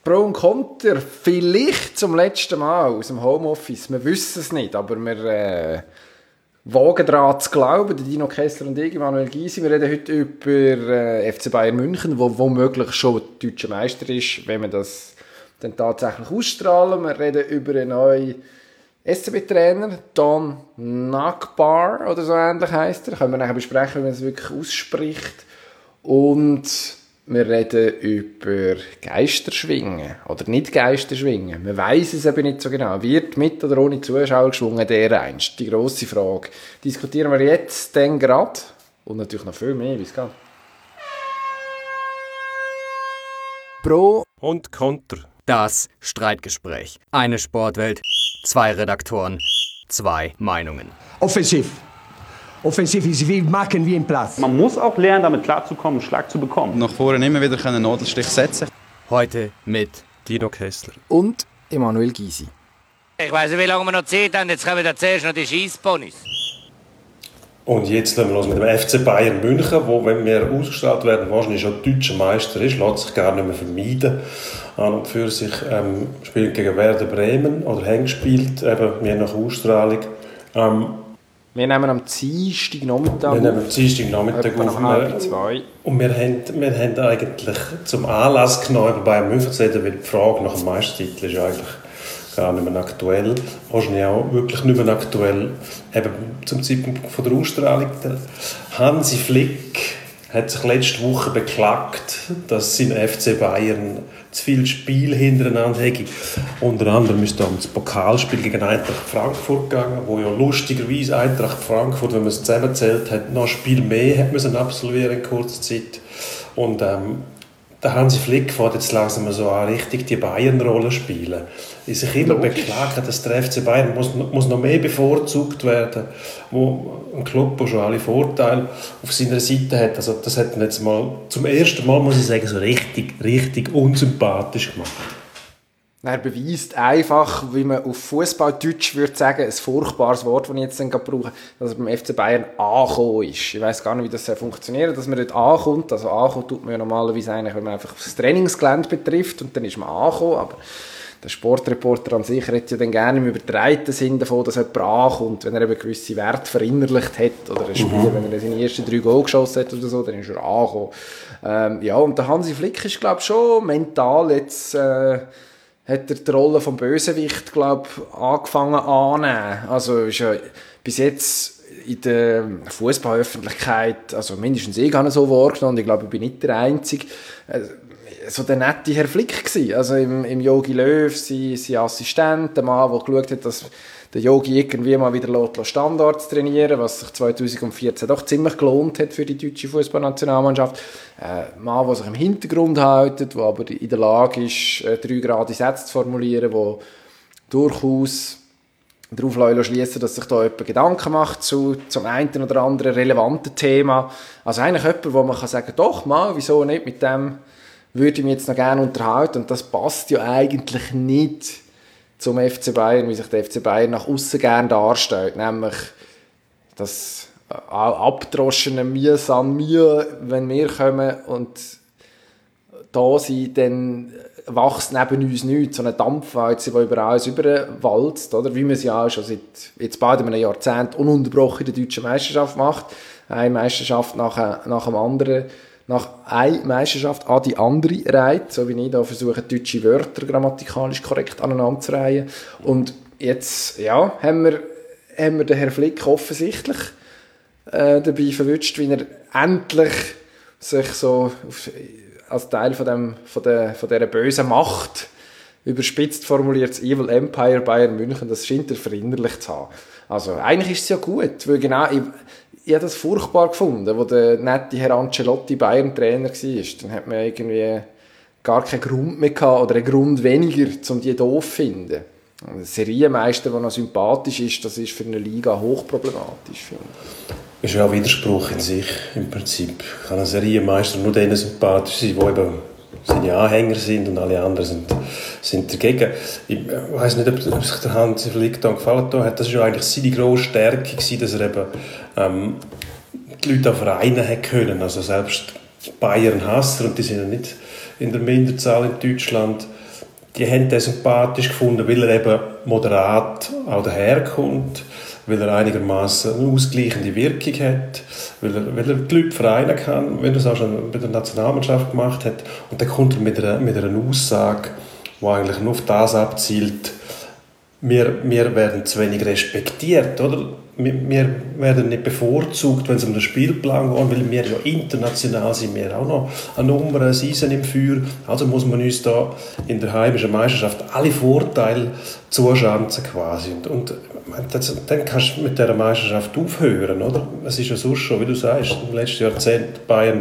Pro und Contra, vielleicht zum letzten Mal aus dem Homeoffice. Wir wissen es nicht, aber wir wagen daran zu glauben. Dino Kessler und ich, Manuel Gysi, wir reden heute über FC Bayern München, wo womöglich schon deutscher Meister ist, wenn wir das dann tatsächlich ausstrahlen. Wir reden über einen neuen SCB-Trainer, Don Nakbar oder so ähnlich heisst er. Können wir nachher besprechen, wie man es wirklich ausspricht. Und wir reden über Geisterschwingen oder nicht Geisterschwingen. Man weiss es eben nicht so genau. Wird mit oder ohne Zuschauer geschwungen, der einst? Die grosse Frage. Diskutieren wir jetzt dann gerade und natürlich noch viel mehr, wie es geht. Pro und Contra. Das Streitgespräch. Eine Sportwelt, 2 Redaktoren, 2 Meinungen. Offensiv. Offensiv ist wie machen wie im Platz. Man muss auch lernen, damit klarzukommen, einen Schlag zu bekommen. Nach vorne immer wieder einen Nadelstich setzen. Heute mit Dino Kessler und Emanuel Gysi. Ich weiss nicht, wie lange wir noch Zeit haben. Jetzt kommen wir zuerst noch die Scheissponys. Und jetzt lassen wir los mit dem FC Bayern München, wo, wenn wir ausgestrahlt werden, wahrscheinlich schon deutscher Meister ist, lässt sich gar nicht mehr vermeiden. An und für sich spielt gegen Werder Bremen oder haben gespielt, eben mehr nach Ausstrahlung. Wir nehmen am Dienstagnachmittag auf. Und wir haben eigentlich zum Anlass genommen, über Bayern München zu reden, weil die Frage nach dem Meistertitel ist eigentlich gar nicht mehr aktuell. Wahrscheinlich auch wirklich nicht mehr aktuell. Eben zum Zeitpunkt von der Ausstrahlung. Der Hansi Flick hat sich letzte Woche beklagt, dass sein FC Bayern zu viel Spiel hintereinander hätte. Unter anderem ist da das Pokalspiel gegen Eintracht Frankfurt gegangen, wo ja lustigerweise Eintracht Frankfurt, wenn man es zusammenzählt hat, noch ein Spiel mehr hat müssen absolvieren in kurzer Zeit. Und der Hansi Flick fährt jetzt langsam so an, richtig die Bayern-Rolle spielen. Er sich immer beklagt, dass der FC Bayern muss noch mehr bevorzugt werden, wo ein Club, der schon alle Vorteile auf seiner Seite hat. Also das hat ihn jetzt mal zum ersten Mal, muss ich sagen, so richtig unsympathisch gemacht. Er beweist einfach, wie man auf Fußballdeutsch würde sagen, ein furchtbares Wort, das ich jetzt dann brauche, dass er beim FC Bayern angekommen ist. Ich weiss gar nicht, wie das funktioniert, dass man dort ankommt. Also ankommen tut man ja normalerweise eigentlich, wenn man einfach das Trainingsgelände betrifft und dann ist man angekommen. Aber der Sportreporter an sich redet ja dann gerne im übertreiten Sinn davon, dass jemand ankommt, wenn er eben gewisse Werte verinnerlicht hat oder ein Spieler, wenn er seine ersten 3 Goal geschossen hat oder so, dann ist er angekommen. Ja, und der Hansi Flick ist, glaube ich, schon mental jetzt... hat er die Rolle vom Bösewicht, glaube ich, angefangen anzunehmen. Also ist ja bis jetzt in der Fußballöffentlichkeit, also mindestens ich habe ihn so wahrgenommen, und ich glaube, ich bin nicht der Einzige, so der nette Herr Flick gewesen. Also im Jogi Löw, sein Assistent, der Mann, der geschaut hat, dass der Jogi irgendwie mal wieder Standards trainieren, was sich 2014 doch ziemlich gelohnt hat für die deutsche Fußballnationalmannschaft. Ein Mann, der sich im Hintergrund hält, der aber in der Lage ist, 3 gerade Sätze zu formulieren, der durchaus darauf schliessen, dass sich da jemand Gedanken macht zum einen oder anderen relevanten Thema. Also eigentlich jemand, wo man sagen kann, doch mal, wieso nicht, mit dem würde ich mich jetzt noch gerne unterhalten. Und das passt ja eigentlich nicht zum FC Bayern, wie sich der FC Bayern nach aussen gerne darstellt, nämlich das abgedroschene Mir san mir, wenn wir kommen und da sind, dann wächst neben uns nichts, so eine Dampfwalze, die über alles überwalzt, oder? Wie man es ja auch schon seit jetzt bald einem Jahrzehnt ununterbrochen in der deutschen Meisterschaft macht, eine Meisterschaft nach dem anderen, nach einer Meisterschaft an die andere reiht, so wie ich da versuche, deutsche Wörter grammatikalisch korrekt aneinander zu reihen. Und jetzt haben wir den Herrn Flick offensichtlich dabei verwünscht, wie er endlich sich so als Teil von dieser bösen Macht, überspitzt formuliert, das Evil Empire Bayern München, das scheint er verinnerlicht zu haben. Also eigentlich ist es ja gut, weil genau... Ich habe das furchtbar gefunden, wo der nette Herr Ancelotti Bayern-Trainer war. Dann hat man irgendwie gar keinen Grund mehr gehabt, oder einen Grund weniger, um die doof zu finden. Ein Serienmeister, der noch sympathisch ist, das ist für eine Liga hochproblematisch, finde ich. Ist ja ein Widerspruch in sich, im Prinzip. Kann ein Serienmeister nur denen sympathisch sein, die eben seine Anhänger sind und alle anderen sind dagegen. Ich weiss nicht, ob sich der Hansi Flick da gefallen hat. Das war ja eigentlich seine grosse Stärke, dass er eben die Leute an Vereinen hat können. Also selbst Bayern-Hasser, und die sind ja nicht in der Minderzahl in Deutschland, die haben den sympathisch gefunden, weil er eben moderat auch daherkommt, weil er einigermaßen eine ausgleichende Wirkung hat, weil er die Leute vereinen kann, wenn er es auch schon bei der Nationalmannschaft gemacht hat. Und dann kommt er mit einer Aussage, die eigentlich nur auf das abzielt, wir werden zu wenig respektiert, oder? Wir werden nicht bevorzugt, wenn es um den Spielplan geht, weil wir ja international sind, wir auch noch eine Nummer, ein Eisen im Feuer. Also muss man uns da in der heimischen Meisterschaft alle Vorteile zuschanzen quasi. Und dann kannst du mit dieser Meisterschaft aufhören, oder? Es ist ja sonst schon, wie du sagst, im letzten Jahrzehnt Bayern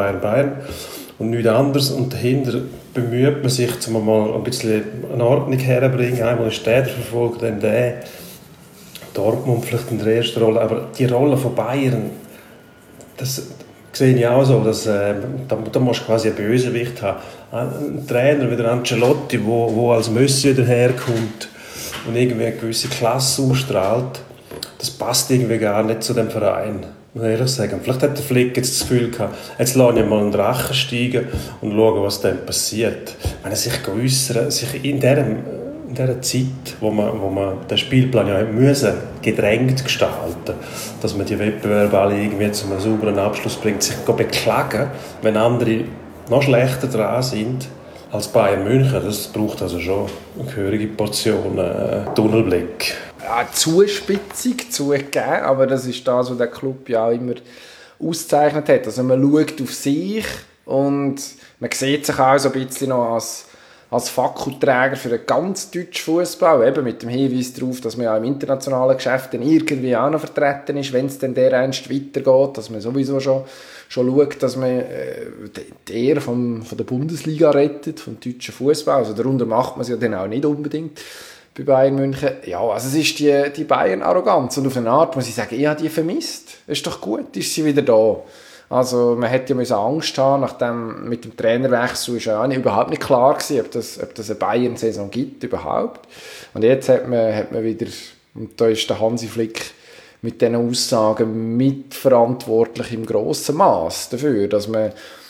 und nichts anderes. Und dahinter bemüht man sich, um mal ein bisschen eine Ordnung herzubringen. Einmal ist der verfolgt, dann der. Dortmund vielleicht in der ersten Rolle, aber die Rolle von Bayern, das sehe ich auch so, dass da musst du quasi einen Bösewicht haben. Ein Trainer wie der Ancelotti, wo als Monsieur daherkommt und irgendwie eine gewisse Klasse ausstrahlt, das passt irgendwie gar nicht zu dem Verein. Muss ich ehrlich sagen. Vielleicht hat der Flick jetzt das Gefühl gehabt, jetzt lasse ich mal einen Drachen steigen und schauen, was dann passiert. Wenn er sich äußern, sich in dieser Zeit, wo man den Spielplan ja müssen, gedrängt gestalten, dass man die Wettbewerbe alle irgendwie zu einem sauberen Abschluss bringt, sich beklagen, wenn andere noch schlechter dran sind als Bayern München. Das braucht also schon eine gehörige Portion Tunnelblick. Ja, Zuspitzung zugegeben, aber das ist das, was der Club ja auch immer auszeichnet hat. Also man schaut auf sich und man sieht sich auch so ein bisschen noch als Fackelträger für den ganz deutschen Fußball, eben mit dem Hinweis darauf, dass man ja im internationalen Geschäft dann irgendwie auch noch vertreten ist, wenn es dann dereinst weitergeht, dass man sowieso schon schaut, dass man die Ehre von der Bundesliga rettet, vom deutschen Fußball. Also darunter macht man es ja dann auch nicht unbedingt bei Bayern München. Ja, also es ist die Bayern-Arroganz und auf eine Art muss ich sagen, ich habe die vermisst. Ist doch gut, ist sie wieder da. Also man hätte ja Angst haben, nachdem mit dem Trainerwechsel ist ja überhaupt nicht klar gewesen, ob das eine Bayern-Saison gibt überhaupt. Und jetzt hat man wieder, und da ist der Hansi Flick mit diesen Aussagen mitverantwortlich im grossen Maß dafür, dass man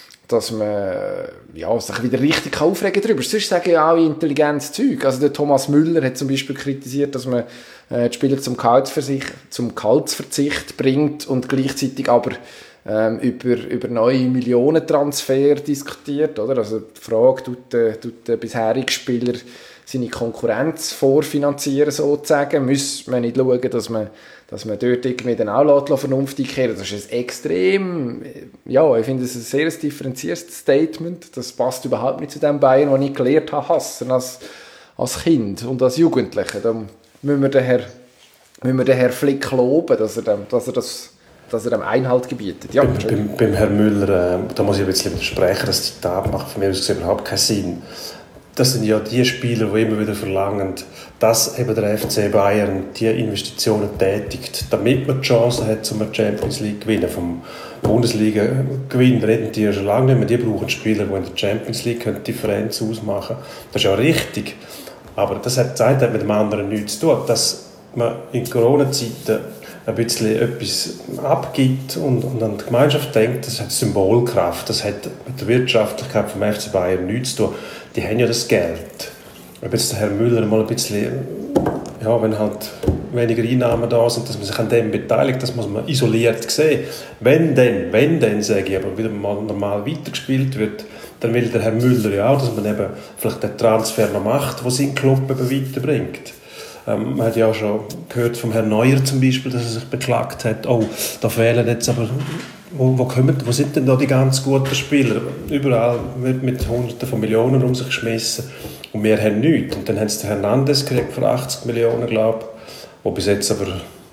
ja, sich wieder richtig aufregen darüber. Sonst sagen ja auch intelligentes Zeug. Also der Thomas Müller hat zum Beispiel kritisiert, dass man die Spieler zum Gehaltsverzicht bringt und gleichzeitig aber über neue Millionentransfer diskutiert, oder? Also die Frage, tut der bisherige Spieler seine Konkurrenz vorfinanzieren sozusagen, muss man nicht schauen, dass man dort irgendwie dann auch vernünftig kehren. Das ist ein extrem, ja, ich finde es ein sehr differenziertes Statement. Das passt überhaupt nicht zu dem Bayern, den ich gelernt habe, hassen als Kind und als Jugendlicher. Da müssen wir den Herrn Flick loben, dass er dem Einhalt gebietet. Ja, beim Herrn Müller, da muss ich ein bisschen widersprechen, das Zitat macht von mir aus überhaupt keinen Sinn. Das sind ja die Spieler, die immer wieder verlangen, dass eben der FC Bayern die Investitionen tätigt, damit man die Chance hat, zum Champions League zu gewinnen. Vom Bundesliga-Gewinn reden die ja schon lange nicht mehr. Die brauchen Spieler, die in der Champions League die Differenz ausmachen können. Das ist ja richtig. Aber das hat mit dem anderen nichts zu tun. Dass man in Corona-Zeiten ein bisschen etwas abgibt und an die Gemeinschaft denkt, das hat Symbolkraft. Das hat mit der Wirtschaftlichkeit vom FC Bayern nichts zu tun. Die haben ja das Geld. Ob jetzt der Herr Müller mal ein bisschen, ja, wenn halt weniger Einnahmen da sind, dass man sich an dem beteiligt, das muss man isoliert sehen. Wenn dann, sage ich, aber wieder mal normal weitergespielt wird, dann will der Herr Müller ja auch, dass man eben vielleicht den Transfer noch macht, der seinen Club eben weiterbringt. Man hat ja auch schon gehört vom Herrn Neuer zum Beispiel, dass er sich beklagt hat, oh, da fehlen jetzt aber, wo sind denn da die ganz guten Spieler? Überall wird mit Hunderten von Millionen um sich geschmissen und wir haben nichts. Und dann haben sie den Hernandez gekriegt für 80 Millionen, glaube ich, der bis jetzt aber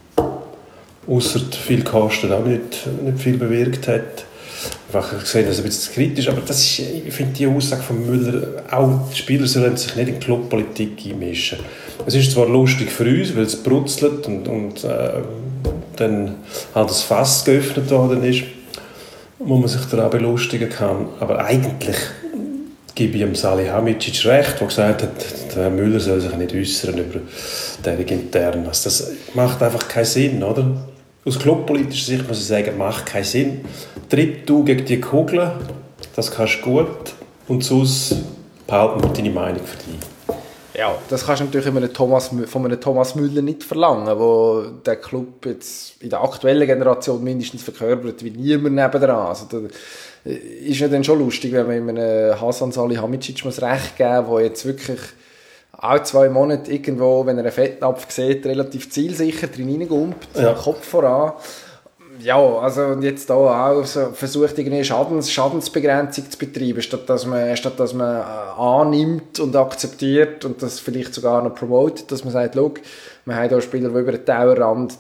ausser viel Kosten auch nicht viel bewirkt hat. Ich sehe das ein bisschen kritisch, aber das ist, ich finde die Aussage von Müller, auch die Spieler sollen sich nicht in die Clubpolitik einmischen. Es ist zwar lustig für uns, weil es brutzelt und dann halt das Fass geöffnet worden ist, wo man sich daran belustigen kann. Aber eigentlich gebe ich dem Salihamidzic recht, der gesagt hat, der Herr Müller soll sich nicht äußern über deren Internas. Das macht einfach keinen Sinn, oder? Aus clubpolitischer Sicht muss ich sagen, macht keinen Sinn. Tritt du gegen die Kugel, das kannst du gut, und sonst behalten wir deine Meinung für dich. Ja, das kannst du natürlich von einem Thomas Müller nicht verlangen, wo der Club jetzt in der aktuellen Generation mindestens verkörpert wie niemand nebenan. Also da ist ja dann schon lustig, wenn man einem Hasan Salihamidzic muss recht geben, der jetzt wirklich auch 2 Monate irgendwo, wenn er einen Fettnapf sieht, relativ zielsicher drin reingumpt, Kopf voran. Ja, also und jetzt da auch so versucht, irgendwie Schadensbegrenzung zu betreiben, statt dass man annimmt und akzeptiert und das vielleicht sogar noch promotet, dass man sagt, schau, wir haben hier Spieler, die über den Tellerrand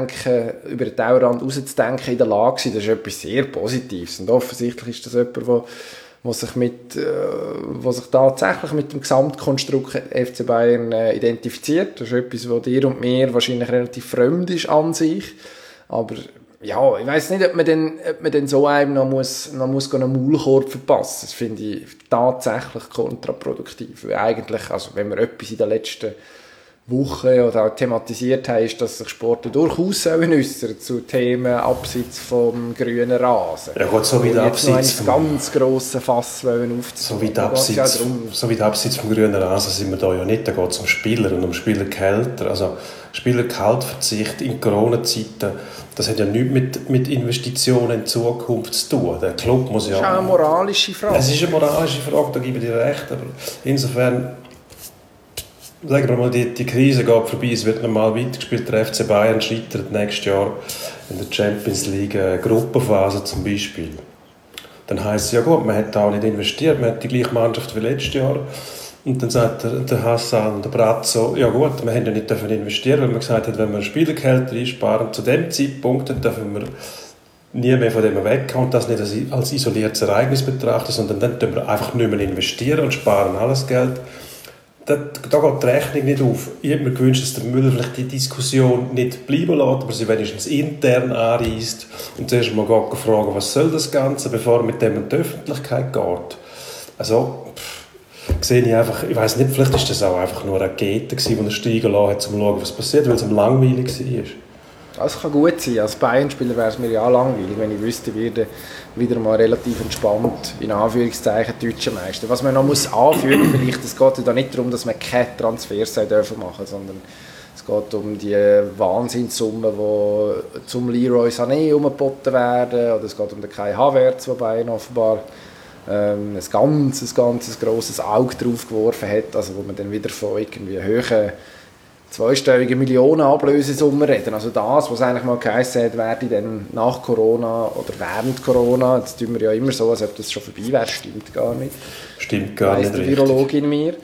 rauszudenken in der Lage sind. Das ist etwas sehr Positives und offensichtlich ist das jemand, der sich tatsächlich mit dem Gesamtkonstrukt FC Bayern identifiziert. Das ist etwas, was dir und mir wahrscheinlich relativ fremd ist an sich, aber ja, ich weiss nicht, ob man denn so einem noch einen Maulkorb verpassen. Das finde ich tatsächlich kontraproduktiv. Weil eigentlich, also wenn wir etwas in den letzten Wochen oder auch thematisiert haben, ist, dass sich Sportler durchaus äußern zu Themen abseits vom grünen Rasen. Ja gut, so wie der Abseits vom ganz grossen Fass aufzunehmen. So wie der Abseits vom grünen Rasen sind wir da ja nicht. Da geht es um Spieler und um Spielergehälter. Also Spielergehaltverzicht in Corona-Zeiten, das hat ja nichts mit Investitionen in Zukunft zu tun. Der Club muss ja... Das ist auch eine moralische Frage. Es ist eine moralische Frage, da gebe ich dir recht. Aber insofern, sagen wir mal, die Krise geht vorbei, es wird normal weitergespielt. Der FC Bayern scheitert nächstes Jahr in der Champions League Gruppenphase zum Beispiel. Dann heisst es, ja gut, man hat auch nicht investiert, man hat die gleiche Mannschaft wie letztes Jahr. Und dann sagt der Hassan und der Brazzo, ja gut, wir haben ja nicht investieren, weil man gesagt hat, wenn wir Spielergehälter einsparen, zu dem Zeitpunkt, dann dürfen wir nie mehr von dem wegkommen und das nicht als isoliertes Ereignis betrachten, sondern dann dürfen wir einfach nicht mehr investieren und sparen alles Geld. Da geht die Rechnung nicht auf. Ich hätte mir gewünscht, dass der Müller vielleicht die Diskussion nicht bleiben lässt, aber sie wenigstens intern anreisst und zuerst mal fragen, was soll das Ganze, bevor er mit dem in die Öffentlichkeit geht. Also, sehe ich einfach, ich weiss nicht, vielleicht ist das auch einfach nur eine Rakete gewesen, die er steigen lassen hat, um zu schauen, was passiert, weil es ihm langweilig war. Das kann gut sein. Als Bayern-Spieler wäre es mir ja auch langweilig, wenn ich wüsste, ich werde wieder mal relativ entspannt, in Anführungszeichen, deutscher Meister. Was man noch muss anführen vielleicht, es geht ja da nicht darum, dass man keine Transfers machen dürfen, sondern es geht um die Wahnsinnssummen, die zum Leroy Sané umgeboten werden, oder es geht um den Kai Havertz, der Bayern offenbar ein ganz grosses Auge drauf geworfen hat, also wo man dann wieder von irgendwie hohen zweistelligen Millionen-Ablösesummen reden. Also das, was eigentlich mal geheißen hat, werde dann nach Corona oder während Corona, jetzt tun wir ja immer so, als ob das schon vorbei wäre, stimmt gar nicht. Stimmt gar nicht, die Virologin mir.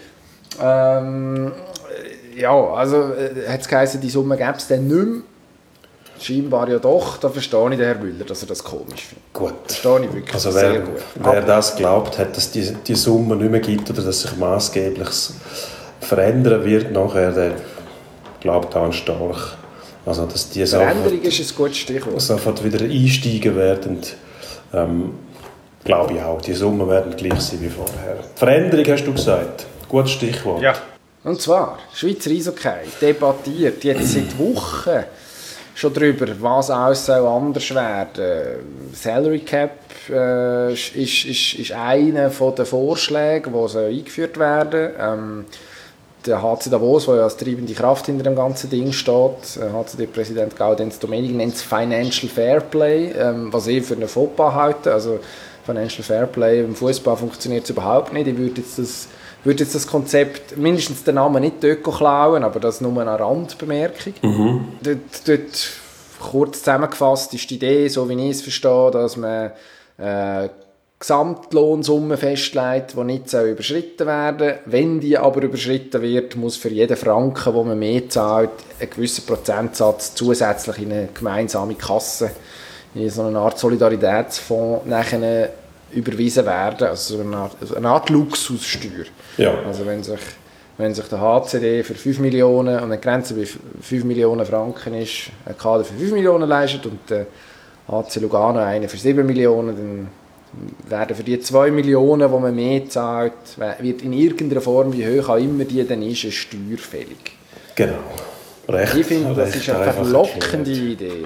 Ja, also hat es geheißen, die Summe gäbe es dann nicht mehr. Scheinbar ja doch, da verstehe ich den Herrn Müller, dass er das komisch findet. Gut. Verstehe ich wirklich also sehr gut. Wer das glaubt hat, dass die Summe nicht mehr gibt oder dass sich maßgebliches verändern wird nachher, der glaubt an stark. Also, dass die Veränderung ist ein gutes Stichwort. Sofort wieder einsteigen werden, glaube ich auch. Die Summen werden gleich sein wie vorher. Veränderung hast du gesagt. Gutes Stichwort. Ja. Und zwar, Schweizer Eishockey debattiert jetzt seit Wochen schon darüber, was alles soll anders werden. Salary Cap ist einer der Vorschläge, die eingeführt werden sollen. Der HC Davos, der ja als treibende Kraft hinter dem ganzen Ding steht, HCD-Präsident Gaudenz Domenig, nennt es Financial Fairplay, was ich für eine Fauxpas halte. Also Financial Fairplay im Fußball funktioniert es überhaupt nicht. Ich würde jetzt das Konzept, mindestens den Namen nicht dort klauen, aber das nur eine Randbemerkung. Dort kurz zusammengefasst ist die Idee, so wie ich es verstehe, dass man Gesamtlohnsumme festlegt, die nicht überschritten werden. Wenn die aber überschritten wird, muss für jeden Franken, den man mehr zahlt, ein gewisser Prozentsatz zusätzlich in eine gemeinsame Kasse, in so eine Art Solidaritätsfonds nachher überwiesen werden. Also eine Art Luxussteuer. Ja. Also wenn sich der HCD für 5 Millionen und eine Grenze bei 5 Millionen Franken ist, ein Kader für 5 Millionen leistet und der HC Lugano eine für 7 Millionen, dann werden für die 2 Millionen, die man mehr zahlt, wird in irgendeiner Form, wie hoch auch immer die dann ist, eine Steuer fällig. Genau. Ich finde, das ist eine verlockende Idee.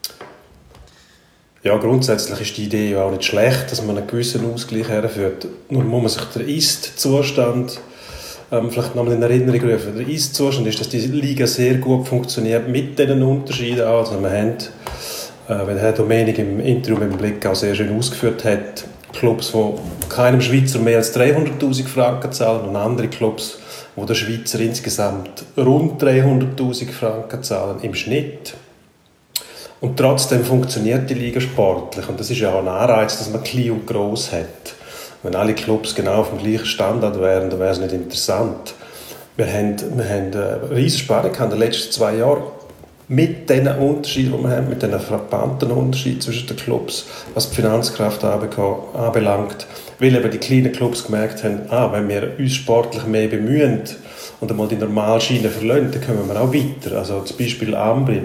Ja, grundsätzlich ist die Idee ja auch nicht schlecht, dass man einen gewissen Ausgleich herführt. Nur muss man sich den Ist-Zustand vielleicht noch mal in Erinnerung rufen. Der Ist-Zustand ist, dass die Liga sehr gut funktioniert mit diesen Unterschieden. Also wir haben, wenn Herr Domenig im Interview mit dem Blick auch sehr schön ausgeführt hat, Clubs, die keinem Schweizer mehr als 300'000 Franken zahlen und andere Clubs, wo der Schweizer insgesamt rund 300'000 Franken zahlen im Schnitt. Und trotzdem funktioniert die Liga sportlich. Und das ist ja auch ein Anreiz, dass man klein und gross hat. Wenn alle Clubs genau auf dem gleichen Standard wären, dann wäre es nicht interessant. Wir haben eine riesige Spannung in den letzten 2 Jahren mit diesen Unterschieden, die wir haben, mit diesen frappanten Unterschieden zwischen den Clubs, was die Finanzkraft anbelangt, weil eben die kleinen Clubs gemerkt haben, wenn wir uns sportlich mehr bemühen und einmal die Normalschiene verlassen, dann kommen wir auch weiter. Also zum Beispiel Ambri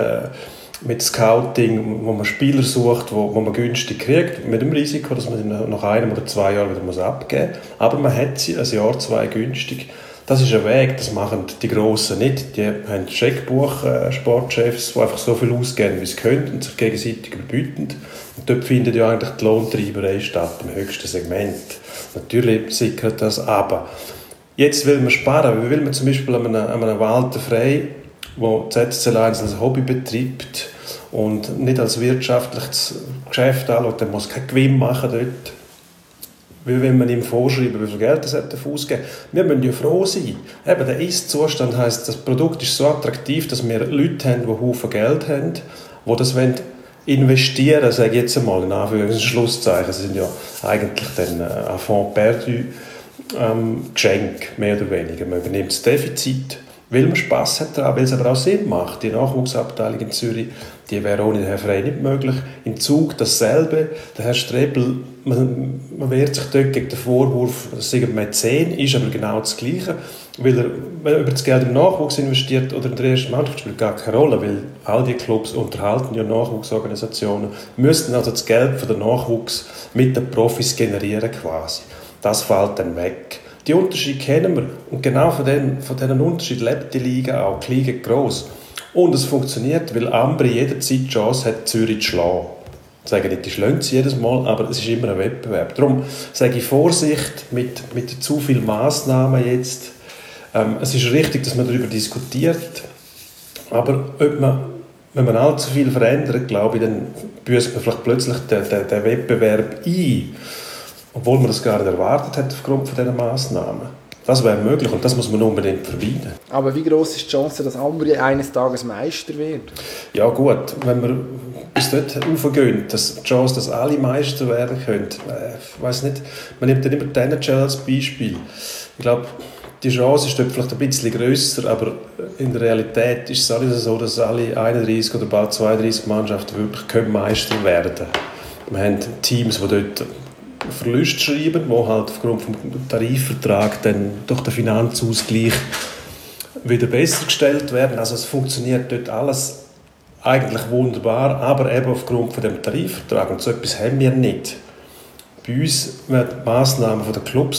mit Scouting, wo man Spieler sucht, wo man günstig kriegt, mit dem Risiko, dass man sie nach 1 oder 2 Jahren wieder abgeben muss. Aber man hat sie ein Jahr, 2 günstig. Das ist ein Weg, das machen die Grossen nicht. Die haben Scheckbuch-Sportchefs, die einfach so viel ausgeben, wie sie können und sich gegenseitig überbieten. Und dort findet ja eigentlich die Lohntreiberei statt, im höchsten Segment. Natürlich sickert das aber. Jetzt will man sparen. Wie will man zum Beispiel an einem Walter Frey, wo ZSC Lions als Hobby betreibt und nicht als wirtschaftliches Geschäft anschaut, der muss keinen Gewinn machen dort. Weil wenn man ihm vorschreibt, wie viel Geld er ausgeben darf. Wir müssen ja froh sein. Eben, der Ist-Zustand heisst, das Produkt ist so attraktiv, dass wir Leute haben, die Haufen Geld haben, die das investieren wollen, sage ich jetzt einmal, in Anführungs- und Schlusszeichen. Sie sind ja eigentlich dann ein Fonds perdu Geschenk, mehr oder weniger. Man übernimmt das Defizit, weil man Spass hat daran, weil es aber auch Sinn macht. Die Nachwuchsabteilung in Zürich, die wäre ohne den Herrn Frey nicht möglich. In Zug dasselbe. Der Herr Strebel, man wehrt sich dort gegen den Vorwurf, dass er Mäzen ist, aber genau das Gleiche. Weil wenn er über das Geld im Nachwuchs investiert oder in der ersten Mannschaft, spielt gar keine Rolle, weil all die Clubs unterhalten ja Nachwuchsorganisationen, müssten also das Geld für den Nachwuchs mit den Profis generieren quasi. Das fällt dann weg. Die Unterschiede kennen wir. Und genau von diesen Unterschieden lebt die Liga auch. Die Liga gross. Und es funktioniert, weil Ambri jederzeit die Chance hat, Zürich zu schlagen. Ich sage nicht, die schlagen sie jedes Mal, aber es ist immer ein Wettbewerb. Darum sage ich Vorsicht mit zu vielen Massnahmen jetzt. Es ist richtig, dass man darüber diskutiert. Aber wenn man allzu viel verändert, glaube ich, dann büßt man vielleicht plötzlich den Wettbewerb ein. Obwohl man das gar nicht erwartet hat aufgrund von diesen Massnahmen. Das wäre möglich und das muss man unbedingt vermeiden. Aber wie gross ist die Chance, dass Ambri eines Tages Meister wird? Ja gut, wenn wir bis dort raufgehen, dass die Chance, dass alle Meister werden können, ich weiss nicht, man nimmt dann immer die NHL als Beispiel. Ich glaube, die Chance ist dort vielleicht ein bisschen grösser, aber in der Realität ist es alles so, dass alle 31 oder bald 32 Mannschaften wirklich Meister werden können. Wir haben Teams, die dort Verluste schreiben, die halt aufgrund des Tarifvertrags dann durch den Finanzausgleich wieder besser gestellt werden. Also es funktioniert dort alles eigentlich wunderbar, aber eben aufgrund von dem Tarifvertrag. Und so etwas haben wir nicht. Bei uns werden Massnahmen von den Clubs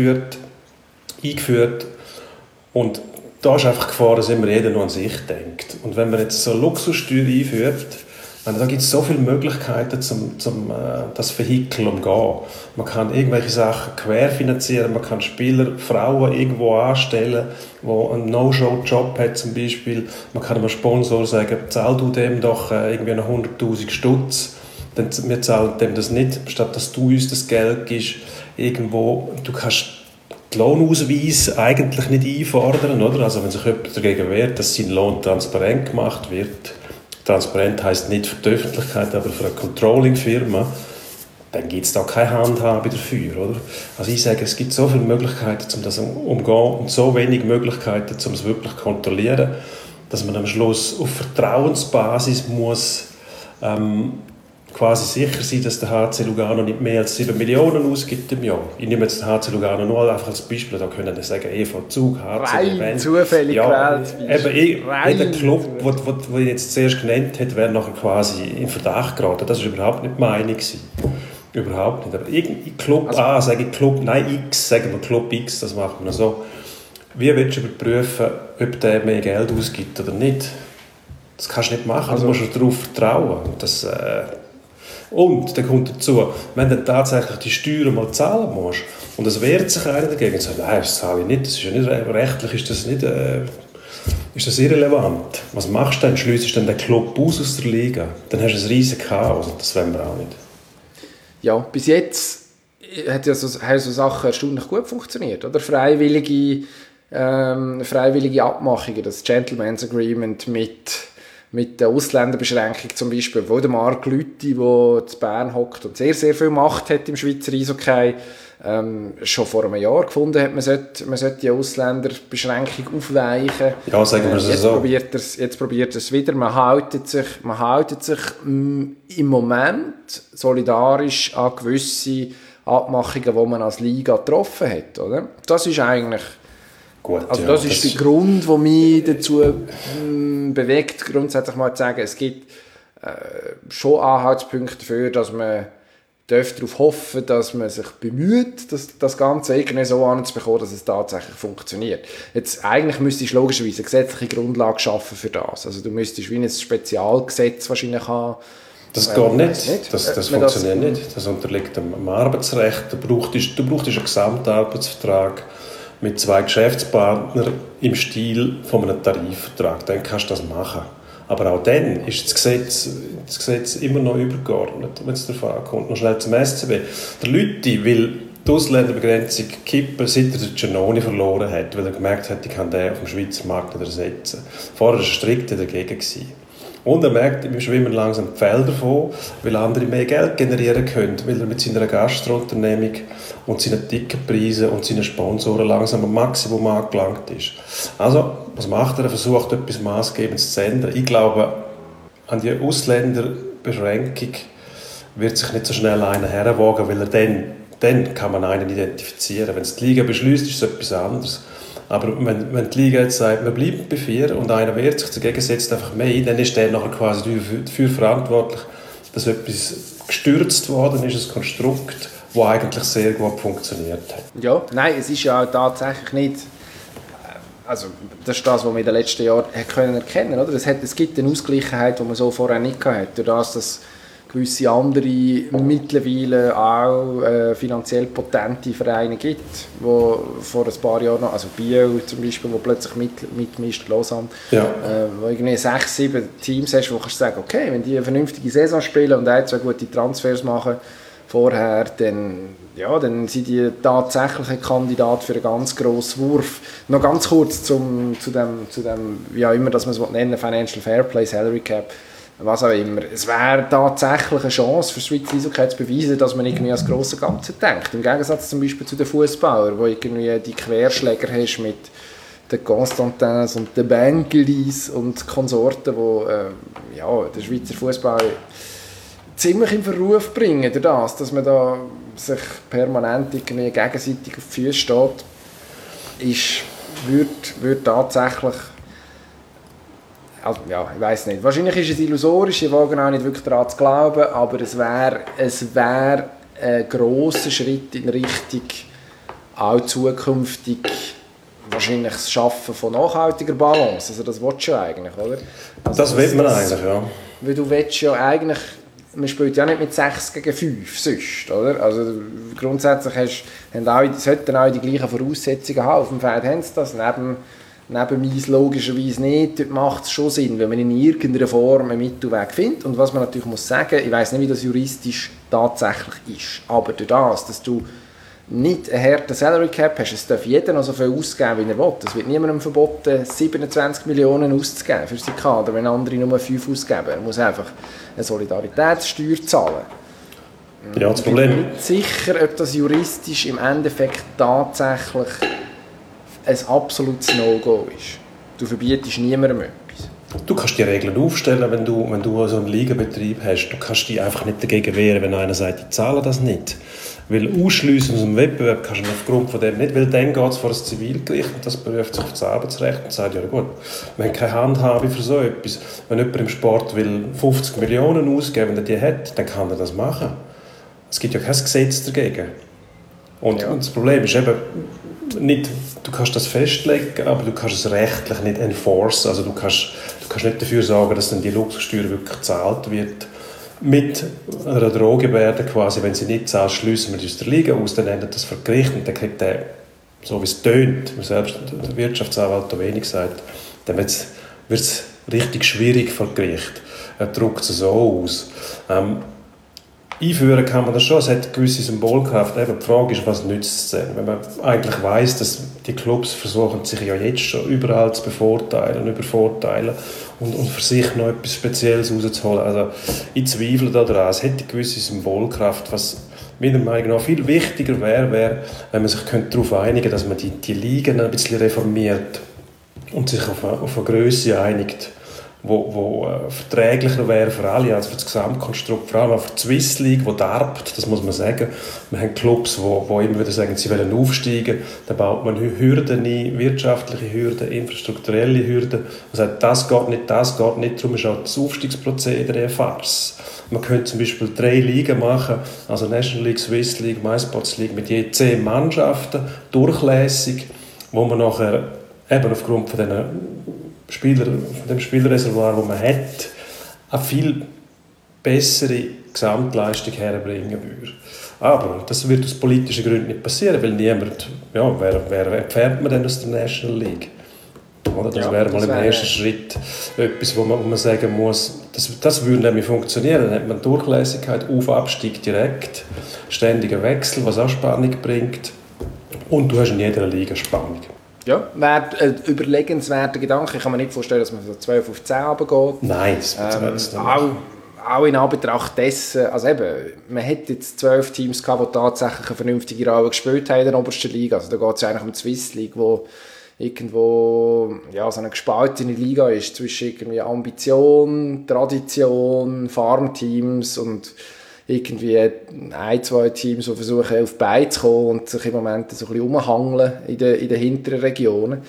eingeführt und da ist einfach Gefahr, dass immer jeder nur an sich denkt. Und wenn man jetzt so eine Luxussteuer einführt, da gibt es so viele Möglichkeiten, das Vehikel umzugehen. Man kann irgendwelche Sachen querfinanzieren, man kann Spieler, Frauen irgendwo anstellen, die einen No-Show-Job haben zum Beispiel. Man kann einem Sponsor sagen, zahl du dem doch irgendwie noch 100'000 Stutz. Wir zahlen dem das nicht, statt dass du uns das Geld gibst. Irgendwo, du kannst den Lohnausweis eigentlich nicht einfordern, oder? Also wenn sich jemand dagegen wehrt, dass sein Lohn transparent gemacht wird, transparent heisst nicht für die Öffentlichkeit, aber für eine Controlling-Firma, dann gibt es da keine Handhabe dafür. Oder? Also ich sage, es gibt so viele Möglichkeiten, um das umzugehen und so wenig Möglichkeiten, um es wirklich zu kontrollieren, dass man am Schluss auf Vertrauensbasis muss quasi sicher sein, dass der HC Lugano nicht mehr als 7 Millionen ausgibt im Jahr. Ich nehme jetzt den HC Lugano nur einfach als Beispiel, da können wir sagen, EV Zug, HC Rein zufällig gewählt. Jeder Club, den ich jetzt zuerst genannt habe, wäre nachher quasi in Verdacht geraten. Das war überhaupt nicht meine Meinung. Überhaupt nicht. Aber irgendein Club A, sage ich Club, nein, X, sagen wir Club X, das machen wir so. Wie willst du überprüfen, ob der mehr Geld ausgibt oder nicht? Das kannst du nicht machen, also, du musst darauf vertrauen. Und dann kommt dazu, wenn du tatsächlich die Steuern mal zahlen musst, Und es wehrt sich einer dagegen und sagt, nein, das zahle ich nicht, das ist ja nicht rechtlich, ist das irrelevant. Was machst du dann? Schliessest du dann den Club aus der Liga? Dann hast du ein riesiges Chaos und das wollen wir auch nicht. Ja, bis jetzt haben so Sachen erstaunlich gut funktioniert, oder? Freiwillige Abmachungen, das Gentleman's Agreement mit der Ausländerbeschränkung zum Beispiel, wo der Marc Lüthi, der in Bern hockt und sehr, sehr viel Macht hat im Schweizer Eishockey, schon vor einem Jahr gefunden hat, man sollte die Ausländerbeschränkung aufweichen. Ja, sagen wir es so. Jetzt probiert es wieder. Man haltet sich im Moment solidarisch an gewisse Abmachungen, die man als Liga getroffen hat. Oder? Das ist eigentlich gut. Also das ist der Grund, der mich dazu bewegt, grundsätzlich mal zu sagen, es gibt schon Anhaltspunkte dafür, dass man darauf hoffen, dass man sich bemüht, das Ganze irgendwie so anzubekommen, dass es tatsächlich funktioniert. Jetzt, eigentlich müsstest du logischerweise eine gesetzliche Grundlage schaffen für das. Also du müsstest wie ein Spezialgesetz wahrscheinlich haben. Das geht nicht. Das funktioniert nicht. Das unterliegt dem Arbeitsrecht. Du brauchst einen Gesamtarbeitsvertrag mit 2 Geschäftspartnern im Stil von einem Tarifvertrag. Dann kannst du das machen. Aber auch dann ist das Gesetz immer noch übergeordnet, wenn es darauf ankommt. Noch schnell zum SCB. Der Lüthi will die Ausländerbegrenzung kippen, seit er den Giannoni verloren hat, weil er gemerkt hat, ich kann den auf dem Schweizer Markt nicht ersetzen. Vorher war er strikt dagegen. Und er merkt, wir schwimmen langsam die Felder davon, weil andere mehr Geld generieren können, weil er mit seiner Gastrounternehmung und seinen Ticketpreisen und seinen Sponsoren langsam am Maximum angelangt ist. Also, was macht er? Er versucht, etwas Maßgebendes zu ändern. Ich glaube, an die Ausländerbeschränkung wird sich nicht so schnell einer herwagen, weil er dann kann man einen identifizieren. Wenn es die Liga beschließt, ist es etwas anderes. Aber wenn die Liga jetzt sagt, man bleibt bei 4 und einer wehrt sich dagegen, setzt einfach mehr ein, dann ist der nachher quasi dafür verantwortlich, dass etwas gestürzt worden ist, ein Konstrukt, das eigentlich sehr gut funktioniert hat. Ja, nein, es ist ja auch tatsächlich nicht, also das ist das, was wir in den letzten Jahren erkennen können, oder? Es gibt eine Ausgleichheit, die man so vorher nicht hatte, durch das, dass gewisse andere mittlerweile auch finanziell potente Vereine gibt, wo vor ein paar Jahren noch, also Biel zum Beispiel, wo plötzlich mitmischt, Lausanne, wo irgendwie 6, 7 Teams hast, wo du kannst sagen, okay, wenn die eine vernünftige Saison spielen und 1, 2 gute Transfers machen vorher, dann sind die tatsächlich ein Kandidat für einen ganz grossen Wurf. Noch ganz kurz zu dem, wie auch immer, dass man es nennen, Financial Fairplay, Salary Cap, was auch immer. Es wäre tatsächlich eine Chance für Schweizer Eishockey zu beweisen, dass man irgendwie als grosse Ganze denkt. Im Gegensatz zum Beispiel zu den Fußballern, wo irgendwie die Querschläger hast mit den Constantins und den Bengelis und Konsorten, die den Schweizer Fußball ziemlich in Verruf bringen, durch das, dass man da sich permanent irgendwie gegenseitig auf die Füße steht, würde tatsächlich, also, ja, ich weiss nicht. Wahrscheinlich ist es illusorisch, ich wage auch nicht wirklich daran zu glauben, aber es wäre ein grosser Schritt in Richtung auch zukünftig wahrscheinlich das Schaffen von nachhaltiger Balance. Also das willst du ja eigentlich, oder? Also das will man eigentlich, ja. Weil du willst ja eigentlich, man spielt ja nicht mit 6 gegen 5 sonst, oder? Also grundsätzlich sollten auch die gleichen Voraussetzungen haben. Auf dem Feld haben sie das, neben Mais logischerweise nicht. Dort macht es schon Sinn, wenn man in irgendeiner Form einen Mittelweg findet. Und was man natürlich muss sagen, ich weiss nicht, wie das juristisch tatsächlich ist, aber durch das, dass du nicht einen harten Salary Cap hast, es darf jeder noch so viel ausgeben, wie er will. Es wird niemandem verboten, 27 Millionen auszugeben für seinen Kader, wenn andere nur 5 ausgeben. Er muss einfach eine Solidaritätssteuer zahlen. Ja, das Problem. Ich bin nicht sicher, ob das juristisch im Endeffekt tatsächlich ein absolutes No-Go ist. Du verbietest niemandem etwas. Du kannst die Regeln aufstellen, wenn du so einen Ligabetrieb hast. Du kannst dich einfach nicht dagegen wehren, wenn einer sagt, ich zahle das nicht. Weil ausschliessen aus dem Wettbewerb kannst du aufgrund von dem nicht, weil dann geht es vor das Zivilgericht und das beruft sich auf das Arbeitsrecht und sagt, ja gut, wir haben keine Handhabe für so etwas. Wenn jemand im Sport will 50 Millionen ausgeben, wenn er die hat, dann kann er das machen. Es gibt ja kein Gesetz dagegen. Und das Problem ist eben nicht, du kannst das festlegen, aber du kannst es rechtlich nicht enforcen. Also du kannst nicht dafür sorgen, dass dann die Luxussteuer wirklich gezahlt wird. mit einer Drohgebärde quasi, wenn sie nicht zahlt, schliessen wir aus der Liga aus, dann endet das vor Gericht und dann kriegt der, so wie es tönt, wie selbst der Wirtschaftsanwalt da wenig sagt, dann wird es richtig schwierig vor Gericht. Er drückt es so aus. Einführen kann man das schon, es hat eine gewisse Symbolkraft. Eben, die Frage ist, was nützt es denn? Wenn man eigentlich weiss, dass die Clubs versuchen, sich ja jetzt schon überall zu bevorteilen, übervorteilen und für sich noch etwas Spezielles rauszuholen. Also ich zweifle daran, es hätte eine gewisse Symbolkraft, was meiner Meinung nach viel wichtiger wäre, wenn man sich darauf einigen könnte, dass man die Ligen ein bisschen reformiert und sich auf eine Grösse einigt, wo verträglicher wäre für alle, als für das Gesamtkonstrukt, vor allem auch für die Swiss League, die darbt, das muss man sagen. Wir haben Clubs, die immer wieder sagen, sie wollen aufsteigen, dann baut man Hürden ein, wirtschaftliche Hürden, infrastrukturelle Hürden, und sagt, das geht nicht, darum ist auch das Aufstiegsprozedere eine Farce. Man könnte zum Beispiel 3 Ligen machen, also National League, Swiss League, MySports League, mit je 10 Mannschaften, durchlässig, wo man nachher eben aufgrund von dem Spielreservoir, das man hat, eine viel bessere Gesamtleistung herbringen würde. Aber das wird aus politischen Gründen nicht passieren, weil niemand, wer entfernt man denn aus der National League? Oder? Das wäre mal im ersten Schritt etwas, wo man sagen muss, das würde nämlich funktionieren. Dann hat man Durchlässigkeit, Auf-Abstieg direkt, ständiger Wechsel, was auch Spannung bringt. Und du hast in jeder Liga Spannung. Ja, wäre ein überlegenswerter Gedanke. Ich kann mir nicht vorstellen, dass man von 12 auf 10 runtergeht. Nein, das auch in Anbetracht dessen, also eben, man hätte jetzt 12 Teams gehabt, die tatsächlich eine vernünftige Rolle gespielt haben in der obersten Liga. Also da geht es ja eigentlich um die Swiss League, wo irgendwo so eine gespaltene Liga ist zwischen irgendwie Ambition, Tradition, Farmteams und irgendwie 1-2 Teams, die versuchen, auf die Beine zu kommen und sich im Moment so ein bisschen rumhangeln in den hinteren Regionen.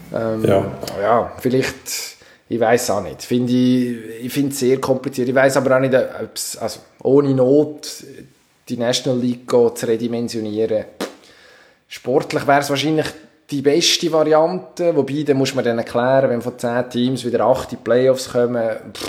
Vielleicht, ich weiss auch nicht. Ich finde es sehr kompliziert. Ich weiss aber auch nicht, ob es ohne Not die National League zu redimensionieren. Sportlich wäre es wahrscheinlich die beste Variante, wobei, dann muss man dann erklären, wenn von 10 Teams wieder 8 in die Playoffs kommen,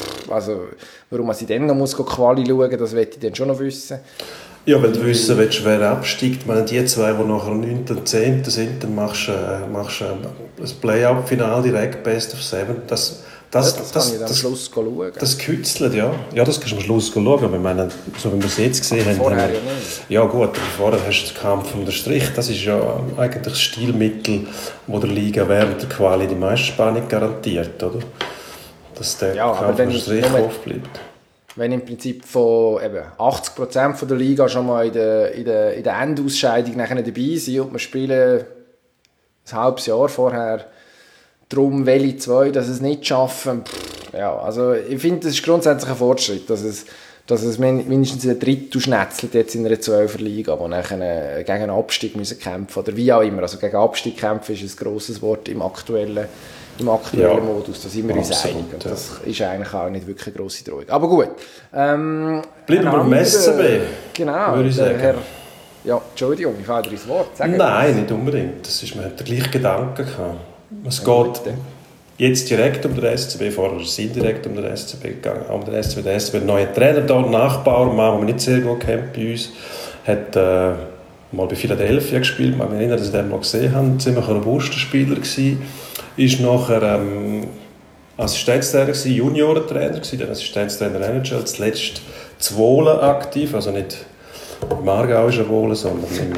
warum man sie dann noch Quali schauen muss, das möchte ich dann schon noch wissen. Ja, weil du wissen willst, wer absteigt. Wenn die 2, die nachher 9. und 10. sind, dann machst du ein Play-Out-Final direkt, Best of 7. Das kann ich dann am Schluss schauen. Das kützelt, ja. Ja, das kannst du am Schluss schauen. Aber ich meine, so wie wir es jetzt gesehen haben. Vorher ja nicht. Ja gut, aber vorher hast du den Kampf um den Strich. Das ist ja eigentlich das Stilmittel, das der Liga während der Quali die meiste Spannung garantiert, oder? Dass der Kampf um den Strich aufbleibt. Wenn im Prinzip von 80% von der Liga schon mal in der Endausscheidung nachher dabei sind und wir spielen ein halbes Jahr vorher darum, welche 2 dass es nicht schaffen. Also ich finde, das ist grundsätzlich ein Fortschritt, dass es mindestens ein Drittel schnetzelt jetzt in einer 12er-Liga, die nachher gegen einen Abstieg müssen kämpfen oder wie auch immer. Also gegen Abstieg kämpfen ist ein grosses Wort im aktuellen Modus, da sind wir uns einig. Und das ist eigentlich auch nicht wirklich eine grosse Drohung. Aber gut. Bleiben wir beim SCB, genau, würde ich sagen. Entschuldigung, ich falle dir ins Wort. Nein, nicht unbedingt. Man hat den gleichen Gedanken gehabt. Es geht jetzt direkt um den SCB, vorher ist es indirekt um den SCB gegangen. Um den SCB, der SCB, neuer Trainer da, Nachbauer, Mann, den wir nicht sehr gut kennen bei uns, hat mal bei Philadelphia gespielt. Ich kann mich erinnern, dass ich den mal gesehen habe. Ziemlich ein robuster Spieler gewesen. Ist nachher Assistenztrainer gewesen, Juniorentrainer gewesen, dann Assistenztrainer NHL, zuletzt zu Wohlen aktiv, also nicht im Aargauischen Wohlen, sondern im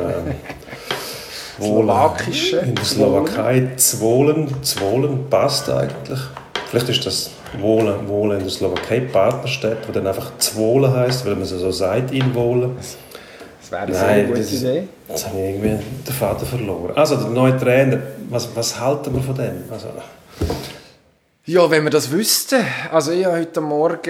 Slowakische. In der Slowakei. Zwolen passt eigentlich. Vielleicht ist das Wohlen in der Slowakei, Partnerstadt, wo dann einfach Zwolen heisst, weil man so sagt, in Wohlen. Das wäre eine sehr gute Idee. Jetzt habe ich irgendwie den Faden verloren. Also, der neue Trainer, was halten wir von dem? Also, ja, wenn wir das wüssten. Also, ich habe heute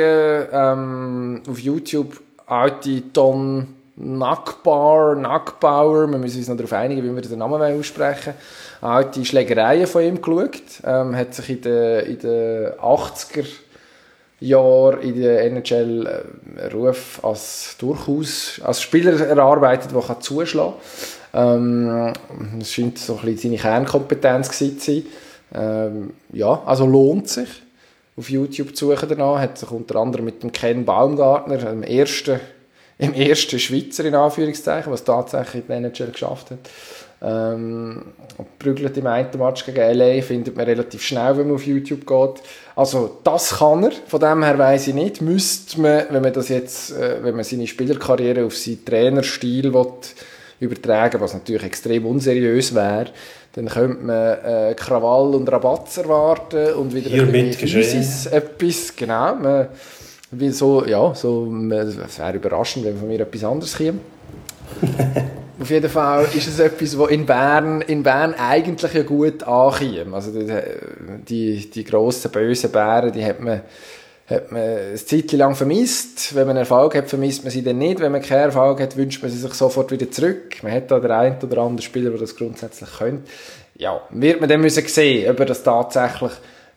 Morgen auf YouTube alte Ton Nagbauer, wir müssen uns noch darauf einigen, wie wir den Namen aussprechen, alte Schlägereien von ihm geschaut. Hat sich in den 80er Jahren in der NHL Ruf durchaus als Spieler erarbeitet, der zuschlagen kann. Das scheint so ein bisschen seine Kernkompetenz zu sein. Also lohnt sich. auf YouTube zu suchen danach, hat sich unter anderem mit dem Ken Baumgartner, im ersten Schweizer in Anführungszeichen, was tatsächlich in der NHL geschafft hat, prügelt im einen Match gegen LA, findet man relativ schnell, wenn man auf YouTube geht. Also das kann er, von dem her weiss ich nicht, müsste man, wenn man seine Spielerkarriere auf seinen Trainerstil übertragen, was natürlich extrem unseriös wäre, dann könnte man Krawall und Rabatz erwarten und wieder hier etwas, genau. Es wäre überraschend, wenn von mir etwas anderes käme. Auf jeden Fall ist es etwas, was in Bern eigentlich ja gut ankommt. Also die grossen, bösen Bären, die hat man eine Zeit lang vermisst. Wenn man Erfolg hat, vermisst man sie dann nicht. Wenn man keinen Erfolg hat, wünscht man sie sich sofort wieder zurück. Man hat da den einen oder anderen Spieler, der das grundsätzlich könnte. Ja, wird man dann müssen sehen, ob er das tatsächlich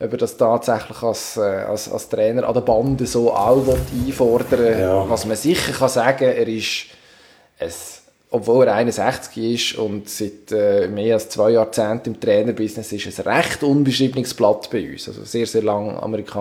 als Trainer an der Bande so auch einfordern will. Ja. Was man sicher kann sagen, er ist obwohl er 61 ist und seit mehr als 2 Jahrzehnten im Trainerbusiness ist, es ein recht unbeschriebenes Blatt bei uns. Also sehr, sehr lange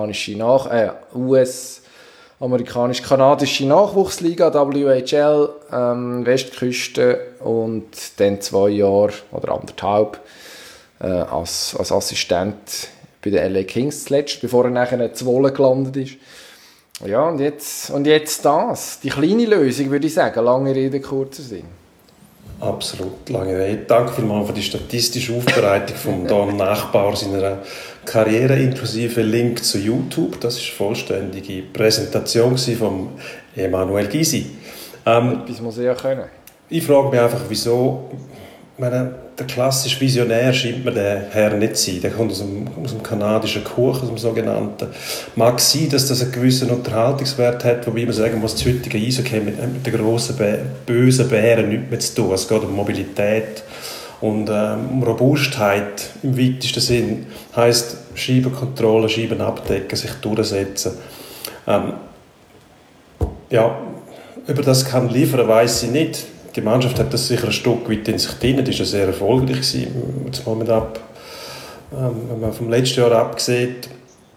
US-amerikanisch-kanadische Nachwuchsliga, WHL, Westküste und dann 2 Jahre oder 1,5 als Assistent bei den LA Kings zuletzt, bevor er nachher in Zwolle gelandet ist. Ja, und jetzt das. Die kleine Lösung, würde ich sagen. Lange Rede, kurzer Sinn. Absolut, lange Rede. Danke vielmals für die statistische Aufbereitung von Don Nachbar seiner Karriere, inklusive Link zu YouTube. Das war eine vollständige Präsentation von Emanuel Gysi. Etwas muss er ja können. Ich frage mich einfach, wieso... Der klassische Visionär scheint mir der Herr nicht zu sein. Der kommt aus dem kanadischen Kuchen, aus dem sogenannten. Mag sein, dass das einen gewissen Unterhaltungswert hat, wobei man sagen muss, das heutige Eishockey mit den grossen, bösen Bären nichts mehr zu tun. Es geht um Mobilität und um Robustheit im weitesten Sinn. Heisst Scheibenkontrolle, Scheiben abdecken, sich durchsetzen. Über das kann liefern, weiss ich nicht. Die Mannschaft hat das sicher ein Stück weit in sich drin. Das war sehr erfolgreich. Jetzt wenn man vom letzten Jahr absieht,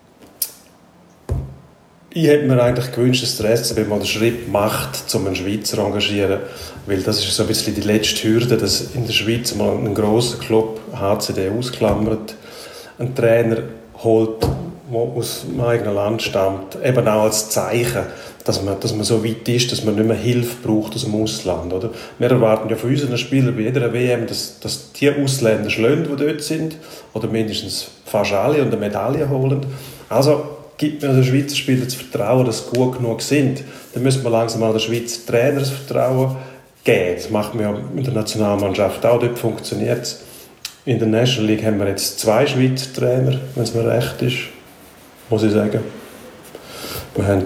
ich hätte mir eigentlich gewünscht, dass der SCB mal den Schritt macht, um einen Schweizer zu engagieren. Weil das ist so ein bisschen die letzte Hürde, dass in der Schweiz mal einen grossen Club, HCD ausklammert, einen Trainer holt, der aus dem eigenen Land stammt. Eben auch als Zeichen, dass man so weit ist, dass man nicht mehr Hilfe braucht aus dem Ausland. Oder? Wir erwarten ja von unseren Spielern bei jeder WM, dass die Ausländer schlagen, die dort sind, oder mindestens fast alle und eine Medaille holen. Also gibt mir den Schweizer Spielern das Vertrauen, dass sie gut genug sind. Dann müssen wir langsam mal den Schweizer Trainer das Vertrauen geben. Das macht man ja mit der Nationalmannschaft auch. Dort funktioniert es. In der National League haben wir jetzt 2 Schweizer Trainer, wenn es mir recht ist, muss ich sagen. Wir haben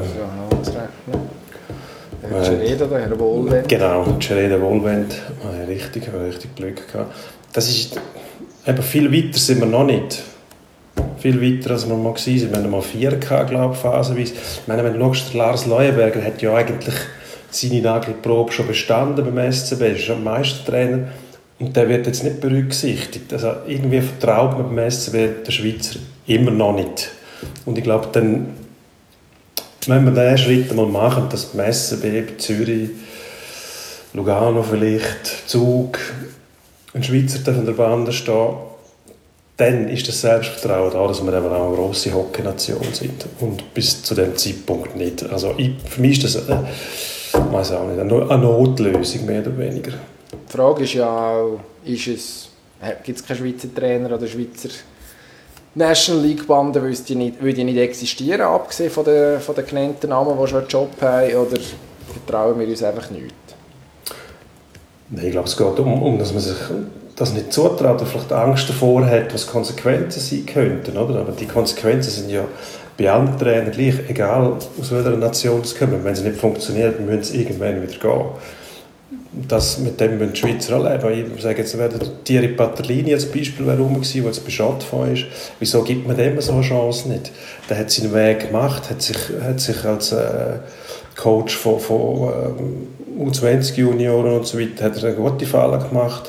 Cereda, der Herr Wohlwend. Genau, Cereda Wohlwend. Richtig Glück gehabt. Das ist, eben viel weiter sind wir noch nicht. Viel weiter, als wir mal waren. Wir hatten mal 4 gehabt, glaube ich, phasenweise. Ich meine, wenn du schaust, Lars Leuenberger hat ja eigentlich seine Nagelprobe schon bestanden beim SCB. Er ist ja Meistertrainer. Und der wird jetzt nicht berücksichtigt. Also irgendwie vertraut man beim SCB den Schweizer immer noch nicht. Und ich glaube, dann, wenn wir diesen Schritt mal machen, dass beim SCB, Zürich, Lugano vielleicht, Zug, ein Schweizer an der Bande stehen, dann ist das Selbstvertrauen da, dass wir eben auch eine grosse Hockey-Nation sind. Und bis zu dem Zeitpunkt nicht. Also für mich ist das eine Notlösung, mehr oder weniger. Die Frage ist ja auch, gibt es keinen Schweizer Trainer oder Schweizer National League-Bande, würde die nicht existieren, abgesehen von den genannten Namen, die schon einen Job haben, oder vertrauen wir uns einfach nicht? Nein, ich glaube, es geht um dass man sich das nicht zutraut oder vielleicht Angst davor hat, was Konsequenzen sein könnten. Oder? Aber die Konsequenzen sind ja bei allen Trainern gleich, egal aus welcher Nation es kommen. Wenn es nicht funktioniert, müssen sie irgendwann wieder gehen. Mit dem müssen die Schweizer auch leben. Ich sage jetzt, Thierry Paterlini als Beispiel wäre rum gewesen, der jetzt bei Schottfonds ist. Wieso gibt man dem so eine Chance nicht? Der hat seinen Weg gemacht, hat sich als Coach von U20-Junioren und so weiter hat er eine gute Falle gemacht.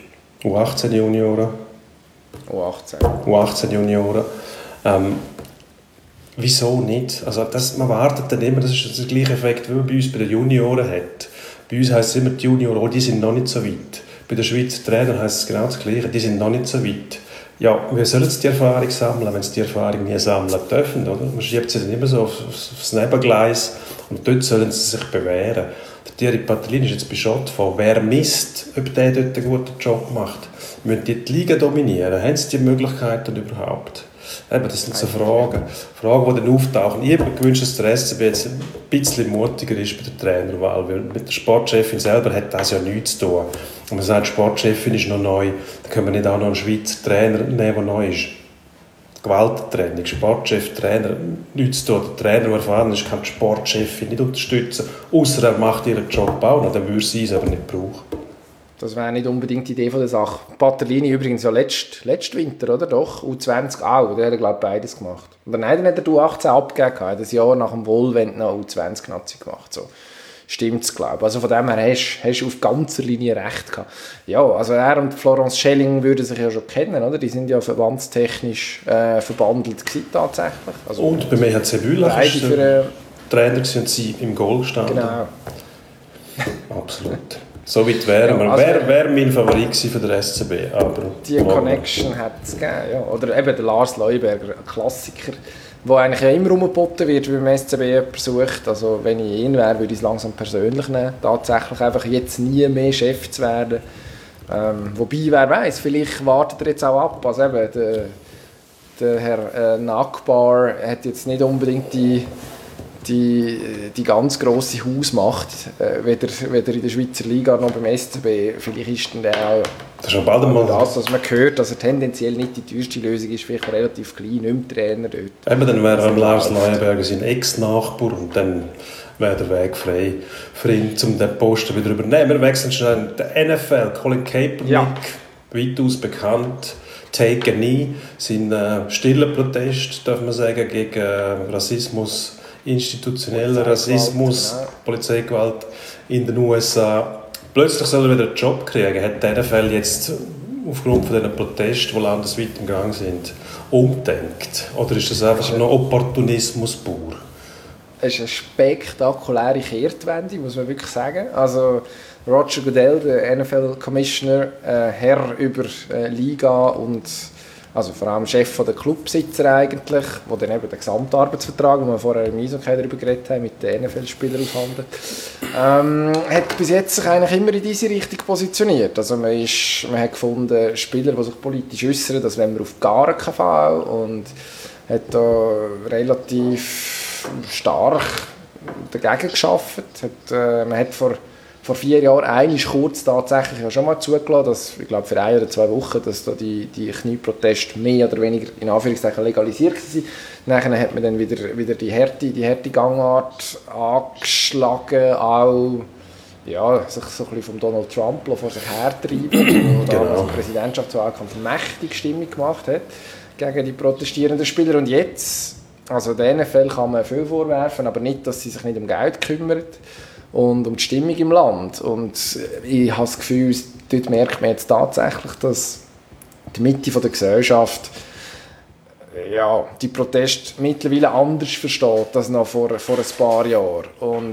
U18-Junioren. U18 U18-Junioren. Wieso nicht? Also man wartet dann immer, das ist der gleiche Effekt, wie man bei uns bei den Junioren hat. Bei uns heisst es immer, die Junioren, die sind noch nicht so weit. Bei den Schweizer Trainern heisst es genau das Gleiche, die sind noch nicht so weit. Ja, wie sollen sie die Erfahrung sammeln, wenn sie die Erfahrung nie sammeln dürfen? Oder? Man schiebt sie dann immer so aufs Nebengleis und dort sollen sie sich bewähren. Der Thierry Patellini ist jetzt bei Schott von, wer misst, ob der dort einen guten Job macht. Müssen die Liga dominieren? Haben sie die Möglichkeiten überhaupt? Eben, das sind so Fragen, die dann auftauchen. Ich habe mir gewünscht, dass der SCB jetzt ein bisschen mutiger ist bei der Trainerwahl, weil mit der Sportchefin selber hat das ja nichts zu tun. Und man sagt, die Sportchefin ist noch neu, dann können wir nicht auch noch einen Schweizer Trainer nehmen, der neu ist. Gewaltentraining, Sportchef, Trainer, nichts zu tun. Der Trainer, der erfahren ist, kann die Sportchefin nicht unterstützen, außer er macht ihren Job auch noch, dann würde sie es aber nicht brauchen. Das wäre nicht unbedingt die Idee von der Sache. Patellini übrigens ja letzten Winter, oder? Doch, U20 auch. Der hat, glaube ich, beides gemacht. Und dann hat er die U18 abgegeben. Er hat ein Jahr nach dem Wohlwend noch U20-Nazi gemacht. So. Stimmt es, glaube ich. Also von dem her hast du auf ganzer Linie recht gehabt. Ja, also er und Florence Schelling würden sich ja schon kennen, oder? Die sind ja verbandstechnisch verbandelt gewesen, tatsächlich. Also, und beim EHC Bülach ist der Trainer und sie im Goal gestanden. Genau. Absolut. So weit wären wir. Ja, also, wäre mein Favorit für den SCB. Aber die Connection hat es gegeben, ja. Oder eben der Lars Leuberger, ein Klassiker, der eigentlich ja immer rumgeboten wird, wenn beim SCB jemand sucht. Also wenn ich ihn wäre, würde ich es langsam persönlich nehmen. Tatsächlich einfach jetzt nie mehr Chef zu werden. Wobei, wer weiß, vielleicht wartet er jetzt auch ab. Also eben, der Herr Nakbar hat jetzt nicht unbedingt die ganz grosse Hausmacht, weder in der Schweizer Liga noch beim SCB. Vielleicht ist dann auch das ist bald einmal das, was man hört, dass er tendenziell nicht die teuerste Lösung ist, vielleicht relativ klein, nicht mehr Trainer dort. Eben, dann wäre Lars Leuenberger sein Ex-Nachbar und dann wäre der Weg frei für ihn, um den Posten wieder übernehmen. Wir wechseln schnell den NFL. Colin Kaepernick, ja. Weitaus bekannt, Take a Knee, sein stiller Protest, darf man sagen, gegen Rassismus, institutioneller Rassismus, genau. Polizeigewalt in den USA. Plötzlich soll er wieder einen Job kriegen. Hat der NFL jetzt aufgrund von diesen Protesten, die landesweit im Gang sind, umdenkt? Oder ist das einfach noch Opportunismus pur? Es ist eine spektakuläre Kehrtwende, muss man wirklich sagen. Also Roger Goodell, der NFL-Commissioner, Herr über Liga und also vor allem Chef der Clubbesitzer eigentlich, der dann eben den Gesamtarbeitsvertrag, den wir vorher im Eishockey darüber geredet haben, mit den NFL-Spielern aushandelt, hat bis jetzt sich eigentlich immer in diese Richtung positioniert. Also man hat gefunden, Spieler, die sich politisch äußern, das wollen wir auf gar keinen Fall, und hat da relativ stark dagegen gearbeitet. Man hat vor 4 Jahren einmal kurz tatsächlich ja schon mal zugelassen, dass, ich glaube für 1 oder 2 Wochen, dass da die Knieproteste mehr oder weniger in Anführungszeichen legalisiert waren. Nachher hat man dann wieder die harte Gangart angeschlagen, auch ja, sich so ein bisschen vom Donald Trump vor sich hertreiben, der damals im Präsidentschaftswahlkampf mächtig Stimmung gemacht hat gegen die protestierenden Spieler. Und jetzt, also der NFL kann man viel vorwerfen, aber nicht, dass sie sich nicht um Geld kümmert und um die Stimmung im Land. Und ich habe das Gefühl, dort merkt man jetzt tatsächlich, dass die Mitte der Gesellschaft ja, die Proteste mittlerweile anders versteht als noch vor ein paar Jahren. Und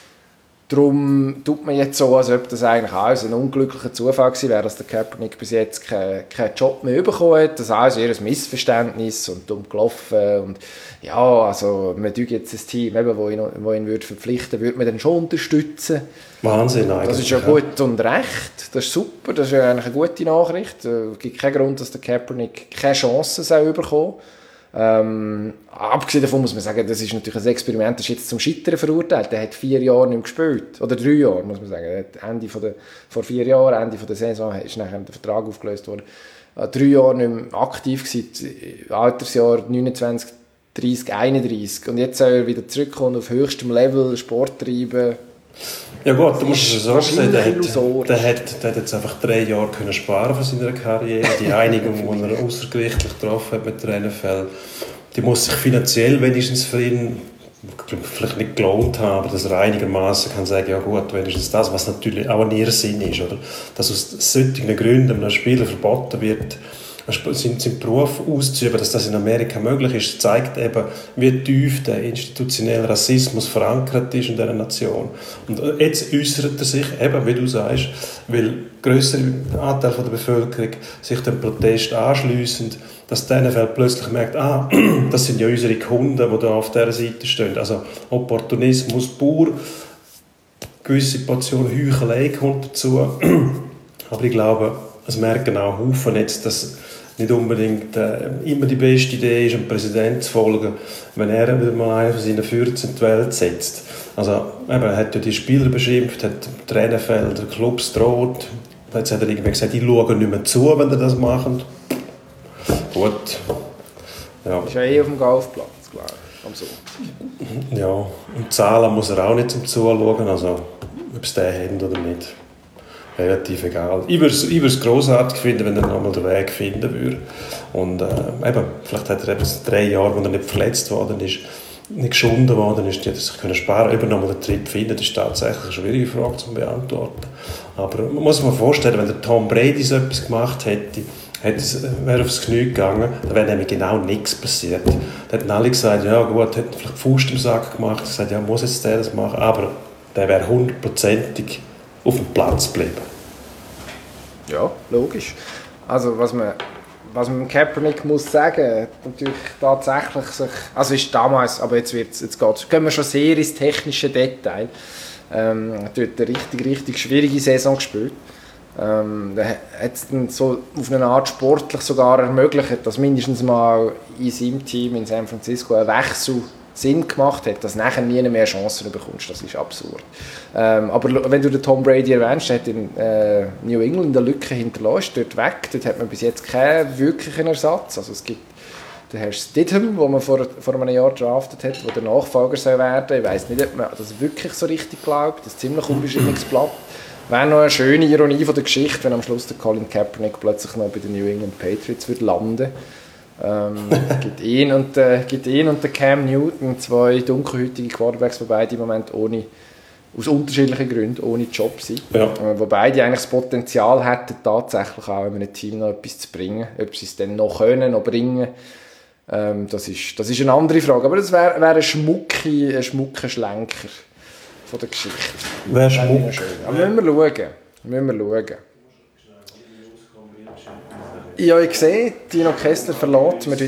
darum tut man jetzt so, als ob das eigentlich auch ein unglücklicher Zufall gewesen wäre, dass der Kaepernick bis jetzt keinen Job mehr bekommen hat. Das ist also eher ein Missverständnis und dumm gelaufen. Und ja, also man tut jetzt ein Team, das ihn würde verpflichten würde, man dann schon unterstützen. Wahnsinn eigentlich. Das ist ja gut und recht, das ist super, das ist ja eigentlich eine gute Nachricht. Es gibt keinen Grund, dass der Kaepernick keine Chance bekommen soll. Abgesehen davon muss man sagen, das ist natürlich ein Experiment, das ist jetzt zum Scheitern verurteilt. Der hat 4 Jahre nicht mehr gespielt. Oder 3 Jahre, muss man sagen. Vor 4 Jahren, Ende der Saison, ist nachher der Vertrag aufgelöst worden. 3 Jahre nicht mehr aktiv gewesen, Altersjahr 29, 30, 31. Und jetzt soll er wieder zurückkommen, auf höchstem Level Sport treiben. Ja gut, du musst es so sehen, der hat jetzt einfach 3 Jahre können sparen von seiner Karriere. Die Einigung, die er außergerichtlich getroffen hat mit der NFL, die muss sich finanziell wenigstens für ihn vielleicht nicht gelohnt haben, aber dass er einigermaßen kann sagen, ja gut, wenigstens das, was natürlich auch ein Irrsinn ist, oder? Dass aus solchen Gründen einem Spieler verboten wird, seinen Beruf auszuüben, dass das in Amerika möglich ist, zeigt eben, wie tief der institutionelle Rassismus verankert ist in dieser Nation. Und jetzt äußert er sich, eben, wie du sagst, weil grössere Anteil der Bevölkerung sich dem Protest anschliessen, dass der NFL plötzlich merkt, das sind ja unsere Kunden, die da auf dieser Seite stehen. Also Opportunismus pur, gewisse Portion Heuchelei kommt dazu. Aber ich glaube, es merken auch Haufen jetzt, dass nicht unbedingt immer die beste Idee ist, einem Präsidenten zu folgen, wenn er wieder mal einen von seinen Fürzen in die Welt setzt. Also er hat ja die Spieler beschimpft, hat die NFL, der Clubs droht. Jetzt hat er irgendwie gesagt, ich schaue nicht mehr zu, wenn ihr das macht. Gut. Ja. Ist ja auf dem Golfplatz, glaube ich, am Sonntag. Ja, und Zahlen muss er auch nicht zum Zuschauen, also ob es den haben oder nicht. Relativ egal. Ich würde es grossartig finden, wenn er nochmal den Weg finden würde. Und vielleicht hat er eben 3 Jahre, wo er nicht verletzt worden ist, nicht geschunden worden ist, die hätte sich können sparen. Eben nochmal den Trip finden, das ist tatsächlich eine schwierige Frage zu beantworten. Aber man muss sich mal vorstellen, wenn der Tom Brady so etwas gemacht hätte, wäre aufs Knie gegangen, dann wäre nämlich genau nichts passiert. Da hätten alle gesagt, ja gut, hätten vielleicht Fuß im Sack gemacht, gesagt, ja, muss jetzt der das machen, aber der wäre 100%ig auf dem Platz geblieben. Ja, logisch. Also was man mit Kaepernick muss sagen, natürlich tatsächlich sich, also ist damals, aber jetzt gehen wir schon sehr ins technische Detail. Dort eine richtig schwierige Saison gespielt. Da hat es dann so auf eine Art sportlich sogar ermöglicht, dass mindestens mal in seinem Team in San Francisco ein Wechsel Sinn gemacht hat, dass du nachher nie mehr Chancen bekommst. Das ist absurd. Aber wenn du den Tom Brady erwähnst, der hat in New England eine Lücke hinterlassen, dort weg. Dort hat man bis jetzt keinen wirklichen Ersatz. Also es gibt den Herrn Stidham, den man vor einem Jahr draftet hat, der der Nachfolger soll werden. Ich weiss nicht, ob man das wirklich so richtig glaubt. Das ist ein ziemlich unbeschriebenes Blatt. Wäre noch eine schöne Ironie von der Geschichte, wenn am Schluss der Colin Kaepernick plötzlich noch bei den New England Patriots würde landen. Gibt ihn und den Cam Newton, 2 dunkelhäutige Quarterbacks, die beide im Moment aus unterschiedlichen Gründen ohne Job sind. Ja. Wo beide eigentlich das Potenzial hätten, tatsächlich auch in einem Team noch etwas zu bringen. Ob sie es dann noch können, noch bringen, das ist eine andere Frage. Aber das wäre ein schmucker Schlenker von der Geschichte. Wäre schmuck. Aber müssen wir schauen. Ja, ich sehe, Dino Kessler verlässt. Wir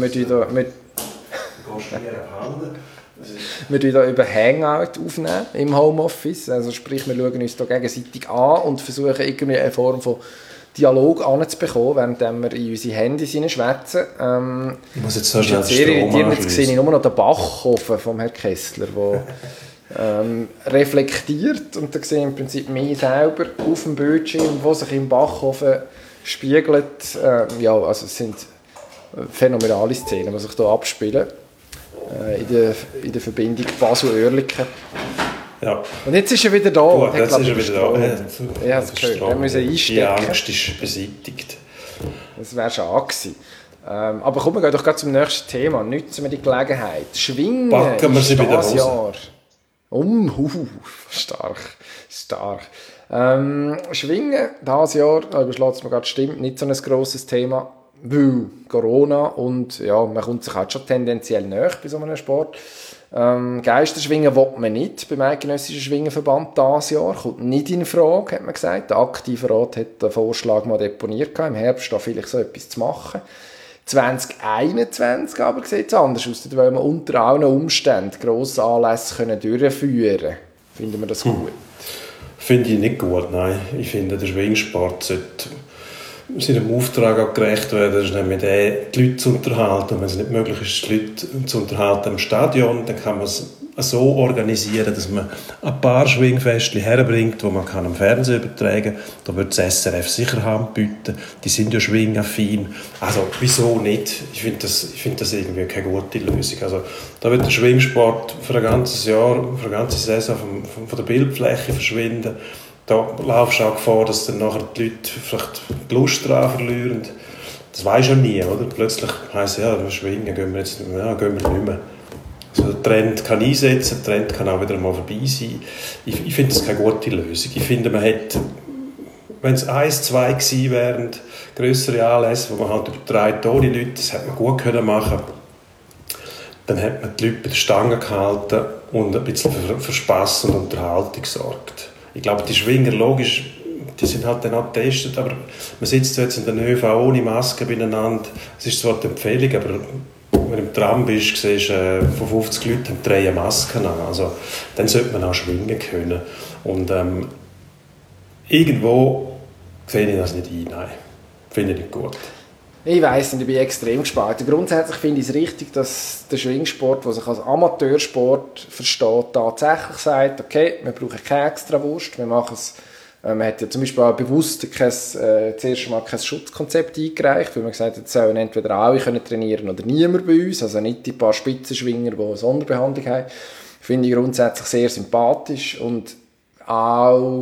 hier über Hangout aufnehmen im Homeoffice. Also sprich, wir schauen uns hier gegenseitig an und versuchen irgendwie eine Form von Dialog anzubekommen, während wir in unsere Handys hineinschwätzen. Ich muss jetzt so schnell Strom anschliessen. Jetzt sehe ich nur noch den Backofen vom Herrn Kessler, der reflektiert. Und da sehe ich im Prinzip mich selber auf dem Bildschirm, wo sich im Backofen spiegelt. Also es sind phänomenale Szenen, die sich hier abspielen. In der Verbindung Basel-Oerlikon. Ja. Und jetzt ist er wieder da. Gut, jetzt ist er wieder da. Ja, das gehört. Wir müssen einstecken. Die Angst ist beseitigt. Das wäre schade gewesen. Aber kommen wir gehen doch gerade zum nächsten Thema. Nutzen wir die Gelegenheit. Schwingen Packen wir sie bei der Hose. Jahr. Stark. Schwingen dieses Jahr, überschlägt es mir gerade, stimmt, nicht so ein grosses Thema, weil Corona und ja, man kommt sich halt schon tendenziell näher bei so einem Sport. Geisterschwingen will man nicht beim eidgenössischen Schwingenverband dieses Jahr, kommt nicht in Frage, hat man gesagt. Der aktive Rat hat den Vorschlag mal deponiert, im Herbst da vielleicht so etwas zu machen. 2021 aber sieht es anders aus, da wollen wir unter allen Umständen grosse Anlässe durchführen können. Finden wir das gut? Finde ich nicht gut, nein. Ich finde, der Schwingsport sollte seinem Auftrag auch gerecht werden, das ist nämlich die Leute zu unterhalten. Und wenn es nicht möglich ist, die Leute zu unterhalten im Stadion, dann kann man es so organisieren, dass man ein paar Schwingfestchen herbringt, die man am Fernsehen übertragen kann. Da wird das SRF sicher Hand bieten. Die sind ja schwingaffin. Also, wieso nicht? Ich finde das irgendwie keine gute Lösung. Also, da wird der Schwingsport für ein ganzes Jahr, für eine ganze Saison von der Bildfläche verschwinden. Da laufst du auch Gefahr, dass dann nachher die Leute vielleicht die Lust daran verlieren. Das weisst du ja nie, oder? Plötzlich heisst es, ja, schwingen gehen wir nicht mehr. Also der Trend kann einsetzen, der Trend kann auch wieder mal vorbei sein. Ich finde das keine gute Lösung. Ich finde, man hat wenn es 1-2 gewesen wären, grössere Anlässe, wo man halt übertreibt ohne Leute, das hätte man gut können machen. Dann hat man die Leute bei der Stange gehalten und ein bisschen für Spass und Unterhaltung gesorgt. Ich glaube, die Schwinger, logisch, die sind halt dann auch getestet, aber man sitzt jetzt in der ÖV ohne Maske beieinander. Es ist zwar die Empfehlung, aber wenn du im Tram bist, siehst du, von 50 Leuten haben 3 Masken an. Also, dann sollte man auch schwingen können. Und irgendwo sehe ich das nicht ein. Nein, finde ich nicht gut. Ich weiss nicht, ich bin extrem gespalten. Grundsätzlich finde ich es richtig, dass der Schwingsport, der sich als Amateursport versteht, tatsächlich sagt, okay, wir brauchen keine extra Wurst, wir machen es. Man hat ja zum Beispiel auch bewusst zuerst mal kein Schutzkonzept eingereicht, weil man gesagt hat, es sollen entweder alle trainieren können oder niemand bei uns, also nicht die paar Spitzenschwinger, die eine Sonderbehandlung haben. Finde ich grundsätzlich sehr sympathisch und auch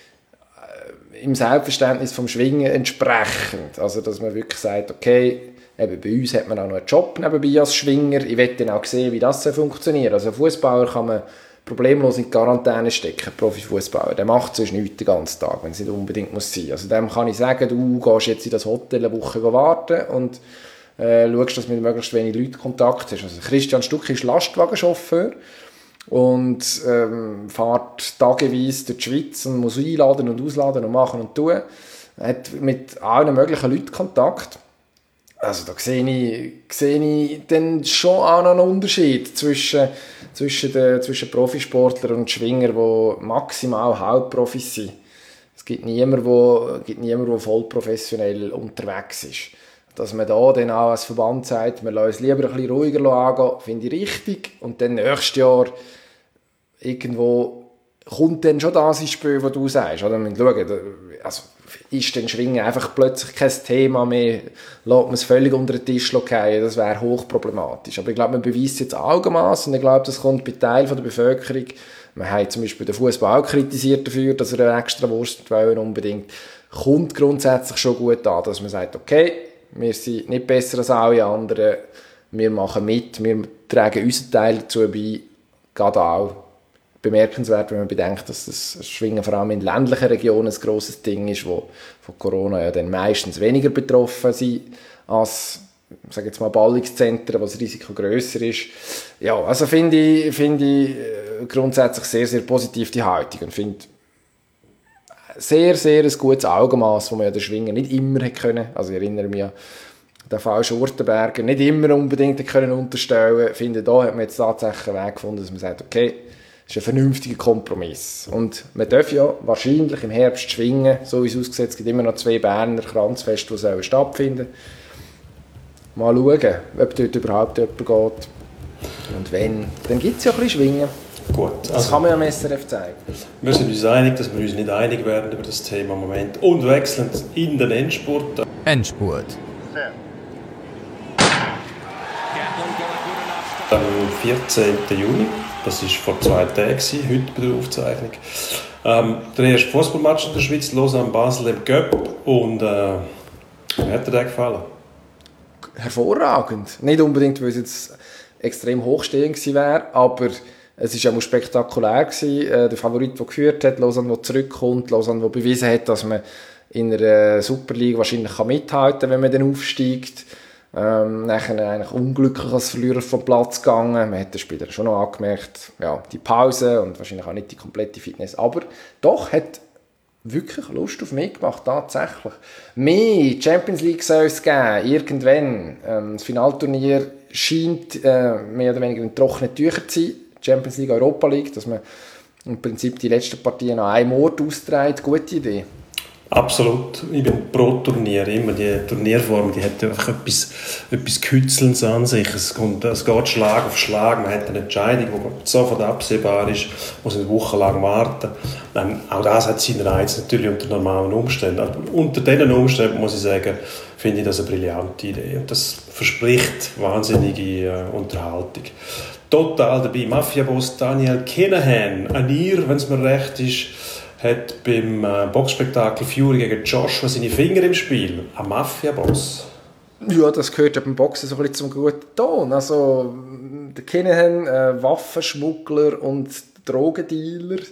im Selbstverständnis vom Schwingen entsprechend. Also, dass man wirklich sagt, okay, eben bei uns hat man auch noch einen Job nebenbei als Schwinger. Ich will dann auch sehen, wie das funktioniert. Also, ein Fußballer kann man problemlos in die Quarantäne stecken, Profifußballer. Der macht sonst nichts den ganzen Tag, wenn es nicht unbedingt muss sein. Also, dem kann ich sagen, du gehst jetzt in das Hotel eine Woche warten und schaust, dass du mit möglichst wenig Leuten Kontakt hast. Also, Christian Stuck ist Lastwagenchauffeur und fährt tageweise durch die Schweiz und muss einladen und ausladen und machen und tun. Er hat mit allen möglichen Leuten Kontakt. Also da sehe ich dann schon auch noch einen Unterschied zwischen Profisportlern und Schwingern, die maximal Halbprofis sind. Es gibt niemanden, der voll professionell unterwegs ist. Dass man da dann auch als Verband sagt, wir lassen es lieber ein bisschen ruhiger angehen, finde ich richtig. Und dann nächstes Jahr irgendwo kommt dann schon das ins Spiel, was du sagst. Oder? Wir schauen, also ist dann Schwingen einfach plötzlich kein Thema mehr, lässt man es völlig unter den Tisch fallen, das wäre hochproblematisch. Aber ich glaube, man beweist jetzt Augenmaß und ich glaube, das kommt bei Teilen der Bevölkerung. Man hat zum Beispiel den Fußball auch kritisiert dafür, dass er eine extra Wurst unbedingt. Kommt grundsätzlich schon gut an, dass man sagt, okay, wir sind nicht besser als alle anderen, wir machen mit, wir tragen unseren Teil dazu bei, geht auch. Bemerkenswert, wenn man bedenkt, dass das Schwingen vor allem in ländlichen Regionen ein grosses Ding ist, wo von Corona ja dann meistens weniger betroffen sind als, sage jetzt mal, Ballungszentren, wo das Risiko grösser ist. Ja, also finde ich grundsätzlich sehr, sehr positiv die Haltung und finde sehr, sehr ein gutes Augenmaß, das man ja den Schwingen nicht immer hätte können. Also ich erinnere mich an den Fall Schurtenberger, nicht immer unbedingt können unterstellen. Ich finde, da hat man jetzt tatsächlich einen Weg gefunden, dass man sagt, okay, das ist ein vernünftiger Kompromiss. Und man darf ja wahrscheinlich im Herbst schwingen, so wie es aussieht. Es gibt immer noch 2 Berner Kranzfeste, die stattfinden sollen. Mal schauen, ob dort überhaupt jemand geht. Und wenn, dann gibt es ja ein bisschen Schwingen. Gut, das kann man ja im SRF zeigen. Wir sind uns einig, dass wir uns nicht einig werden über das Thema im Moment. Und wechseln in den Endspurt. Endspurt. Am 14. Juni, das war vor 2 Tagen, heute bei der Aufzeichnung. Der erste Fußballmatch in der Schweiz, Lausanne-Basel im Cup. Und wie hat dir der gefallen? Hervorragend. Nicht unbedingt, weil es jetzt extrem hochstehend gewesen wäre, aber es war auch spektakulär gewesen. Der Favorit, der geführt hat, Lausanne, der zurückkommt, Lausanne, der bewiesen hat, dass man in einer Superliga wahrscheinlich mithalten kann, wenn man dann aufsteigt. Nachher eigentlich unglücklich als Verlierer vom Platz gegangen. Man hat den Spieler schon noch angemerkt, ja, die Pause und wahrscheinlich auch nicht die komplette Fitness. Aber doch hat wirklich Lust auf mich gemacht, tatsächlich. Mehr Champions League soll es geben, irgendwann. Das Finalturnier scheint mehr oder weniger in trockenen Tüchern zu sein. Champions League, Europa League, dass man im Prinzip die letzten Partien an einem Ort austrägt. Gute Idee. Absolut. Ich bin pro Turnier. Immer die Turnierform, die hat einfach etwas Kützelndes an sich. Es geht Schlag auf Schlag. Man hat eine Entscheidung, die sofort absehbar ist. Man muss eine Woche lang warten. Auch das hat seinen Reiz natürlich unter normalen Umständen. Aber unter diesen Umständen, muss ich sagen, finde ich das eine brillante Idee. Und das verspricht wahnsinnige Unterhaltung. Total dabei. Mafia-Boss Daniel Kinahan, an ihr, wenn es mir recht ist, hat beim Boxspektakel Fury gegen Joshua seine Finger im Spiel. Ein Mafia-Boss. Ja, das gehört ja beim Boxen so ein bisschen zum guten Ton. Also, der Kinahan, Waffenschmuggler und Drogendealer.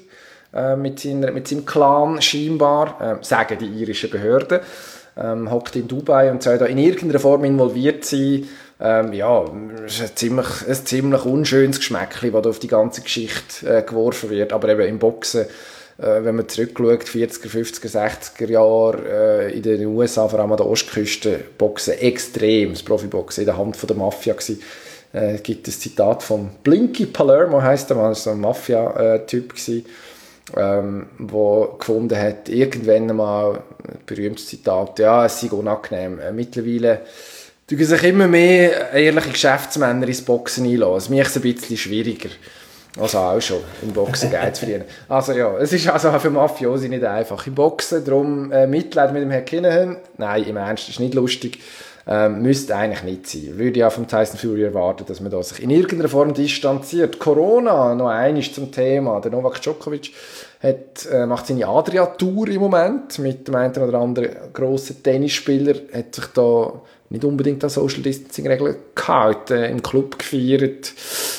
mit seinem Clan scheinbar, sagen die irischen Behörden. Hockt in Dubai und soll da in irgendeiner Form involviert sein. Ja, es ist ein ziemlich unschönes Geschmäckchen, das auf die ganze Geschichte geworfen wird. Aber eben im Boxen, wenn man zurückschaut, 40er, 50er, 60er Jahre in den USA, vor allem an der Ostküste, Boxen extrem, das Profiboxen in der Hand von der Mafia gewesen. Gibt ein Zitat von Blinky Palermo, heisst er mal, so ein Mafia-Typ gewesen, wo gefunden hat, irgendwann einmal, ein berühmtes Zitat, ja, es sei unangenehm. Mittlerweile tun sich immer mehr ehrliche Geschäftsmänner ins Boxen einlassen. Es macht es ein bisschen schwieriger. Also auch schon, im Boxen Geld zu verdienen. Also ja, es ist also auch für Mafiosi nicht einfach. Im Boxen, darum Mitleid mit dem Herrn Kinahan. Nein, im Ernst, ist nicht lustig. Müsste eigentlich nicht sein. Würde ja vom Tyson Fury erwarten, dass man da sich in irgendeiner Form distanziert. Corona, noch eines zum Thema. Der Novak Djokovic macht seine Adria-Tour im Moment mit dem einen oder anderen grossen Tennisspieler. Hat sich da nicht unbedingt an Social Distancing-Regeln gehalten, im Club gefeiert.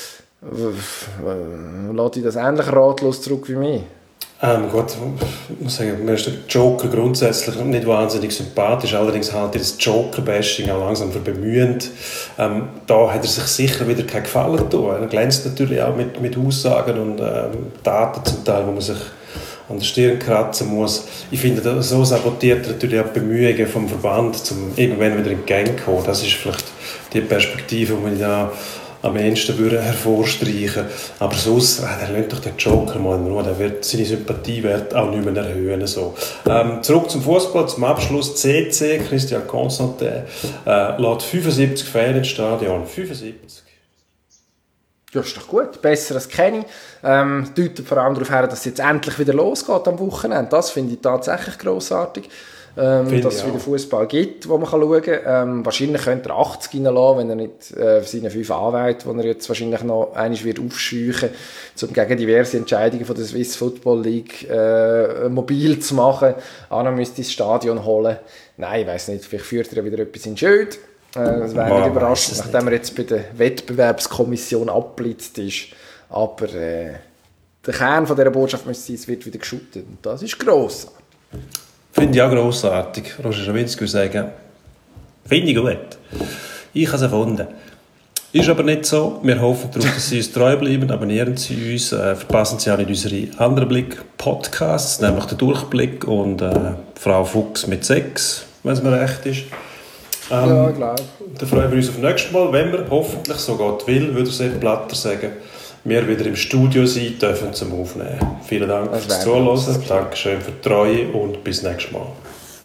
Lässt ich das ähnlich ratlos zurück wie mich? Gut, ich muss sagen, mir ist der Joker grundsätzlich nicht wahnsinnig sympathisch, allerdings halte ich das Joker-Bashing auch langsam für bemühend. Da hat er sich sicher wieder keinen Gefallen getan. Er glänzt natürlich auch mit Aussagen und Daten zum Teil, wo man sich an der Stirn kratzen muss. Ich finde, so sabotiert er natürlich auch die Bemühungen vom Verband, um irgendwann wieder in die Gang zu kommen. Das ist vielleicht die Perspektive, die man da am ehesten hervorstreichen. Aber sonst, der lässt doch den Joker mal in Ruhe. Der wird seine Sympathiewerte auch nicht mehr erhöhen. So. Zurück zum Fußball, zum Abschluss. CC, Christian Constantin, lässt 75 Fans ins Stadion. 75. Ja, ist doch gut. Besser als Kenny. Deutet vor allem darauf her, dass es jetzt endlich wieder losgeht am Wochenende. Das finde ich tatsächlich grossartig. Dass es wieder Fußball gibt, wo man schauen kann. Wahrscheinlich könnte er 80 reinlassen, wenn er nicht seine 5 Anwälte, die er jetzt wahrscheinlich noch einmal wird aufscheuchen, um gegen diverse Entscheidungen von der Swiss Football League mobil zu machen. Anna müsste das Stadion holen. Nein, ich weiss nicht, vielleicht führt er wieder etwas in Schuld. Das wäre nicht überraschend, nachdem er jetzt bei der Wettbewerbskommission abgeblitzt ist. Aber der Kern von dieser Botschaft müsste sein, es wird wieder geschootet. Und das ist gross. Finde ich auch grossartig. Roger Schawinski würde sagen, finde ich gut. Ich habe es erfunden. Ist aber nicht so. Wir hoffen darauf, dass Sie uns treu bleiben. Abonnieren Sie uns. Verpassen Sie auch nicht unsere anderen Blick-Podcasts, nämlich den Durchblick und Frau Fuchs mit 6, wenn es mir recht ist. Ja, klar. Dann freuen wir uns auf nächstes Mal, wenn wir hoffentlich, so Gott will, würde Sepp Blatter sagen, wir wieder im Studio sein dürfen zum Aufnehmen. Vielen Dank fürs Zuhören. Dankeschön für die Treue und bis nächstes Mal.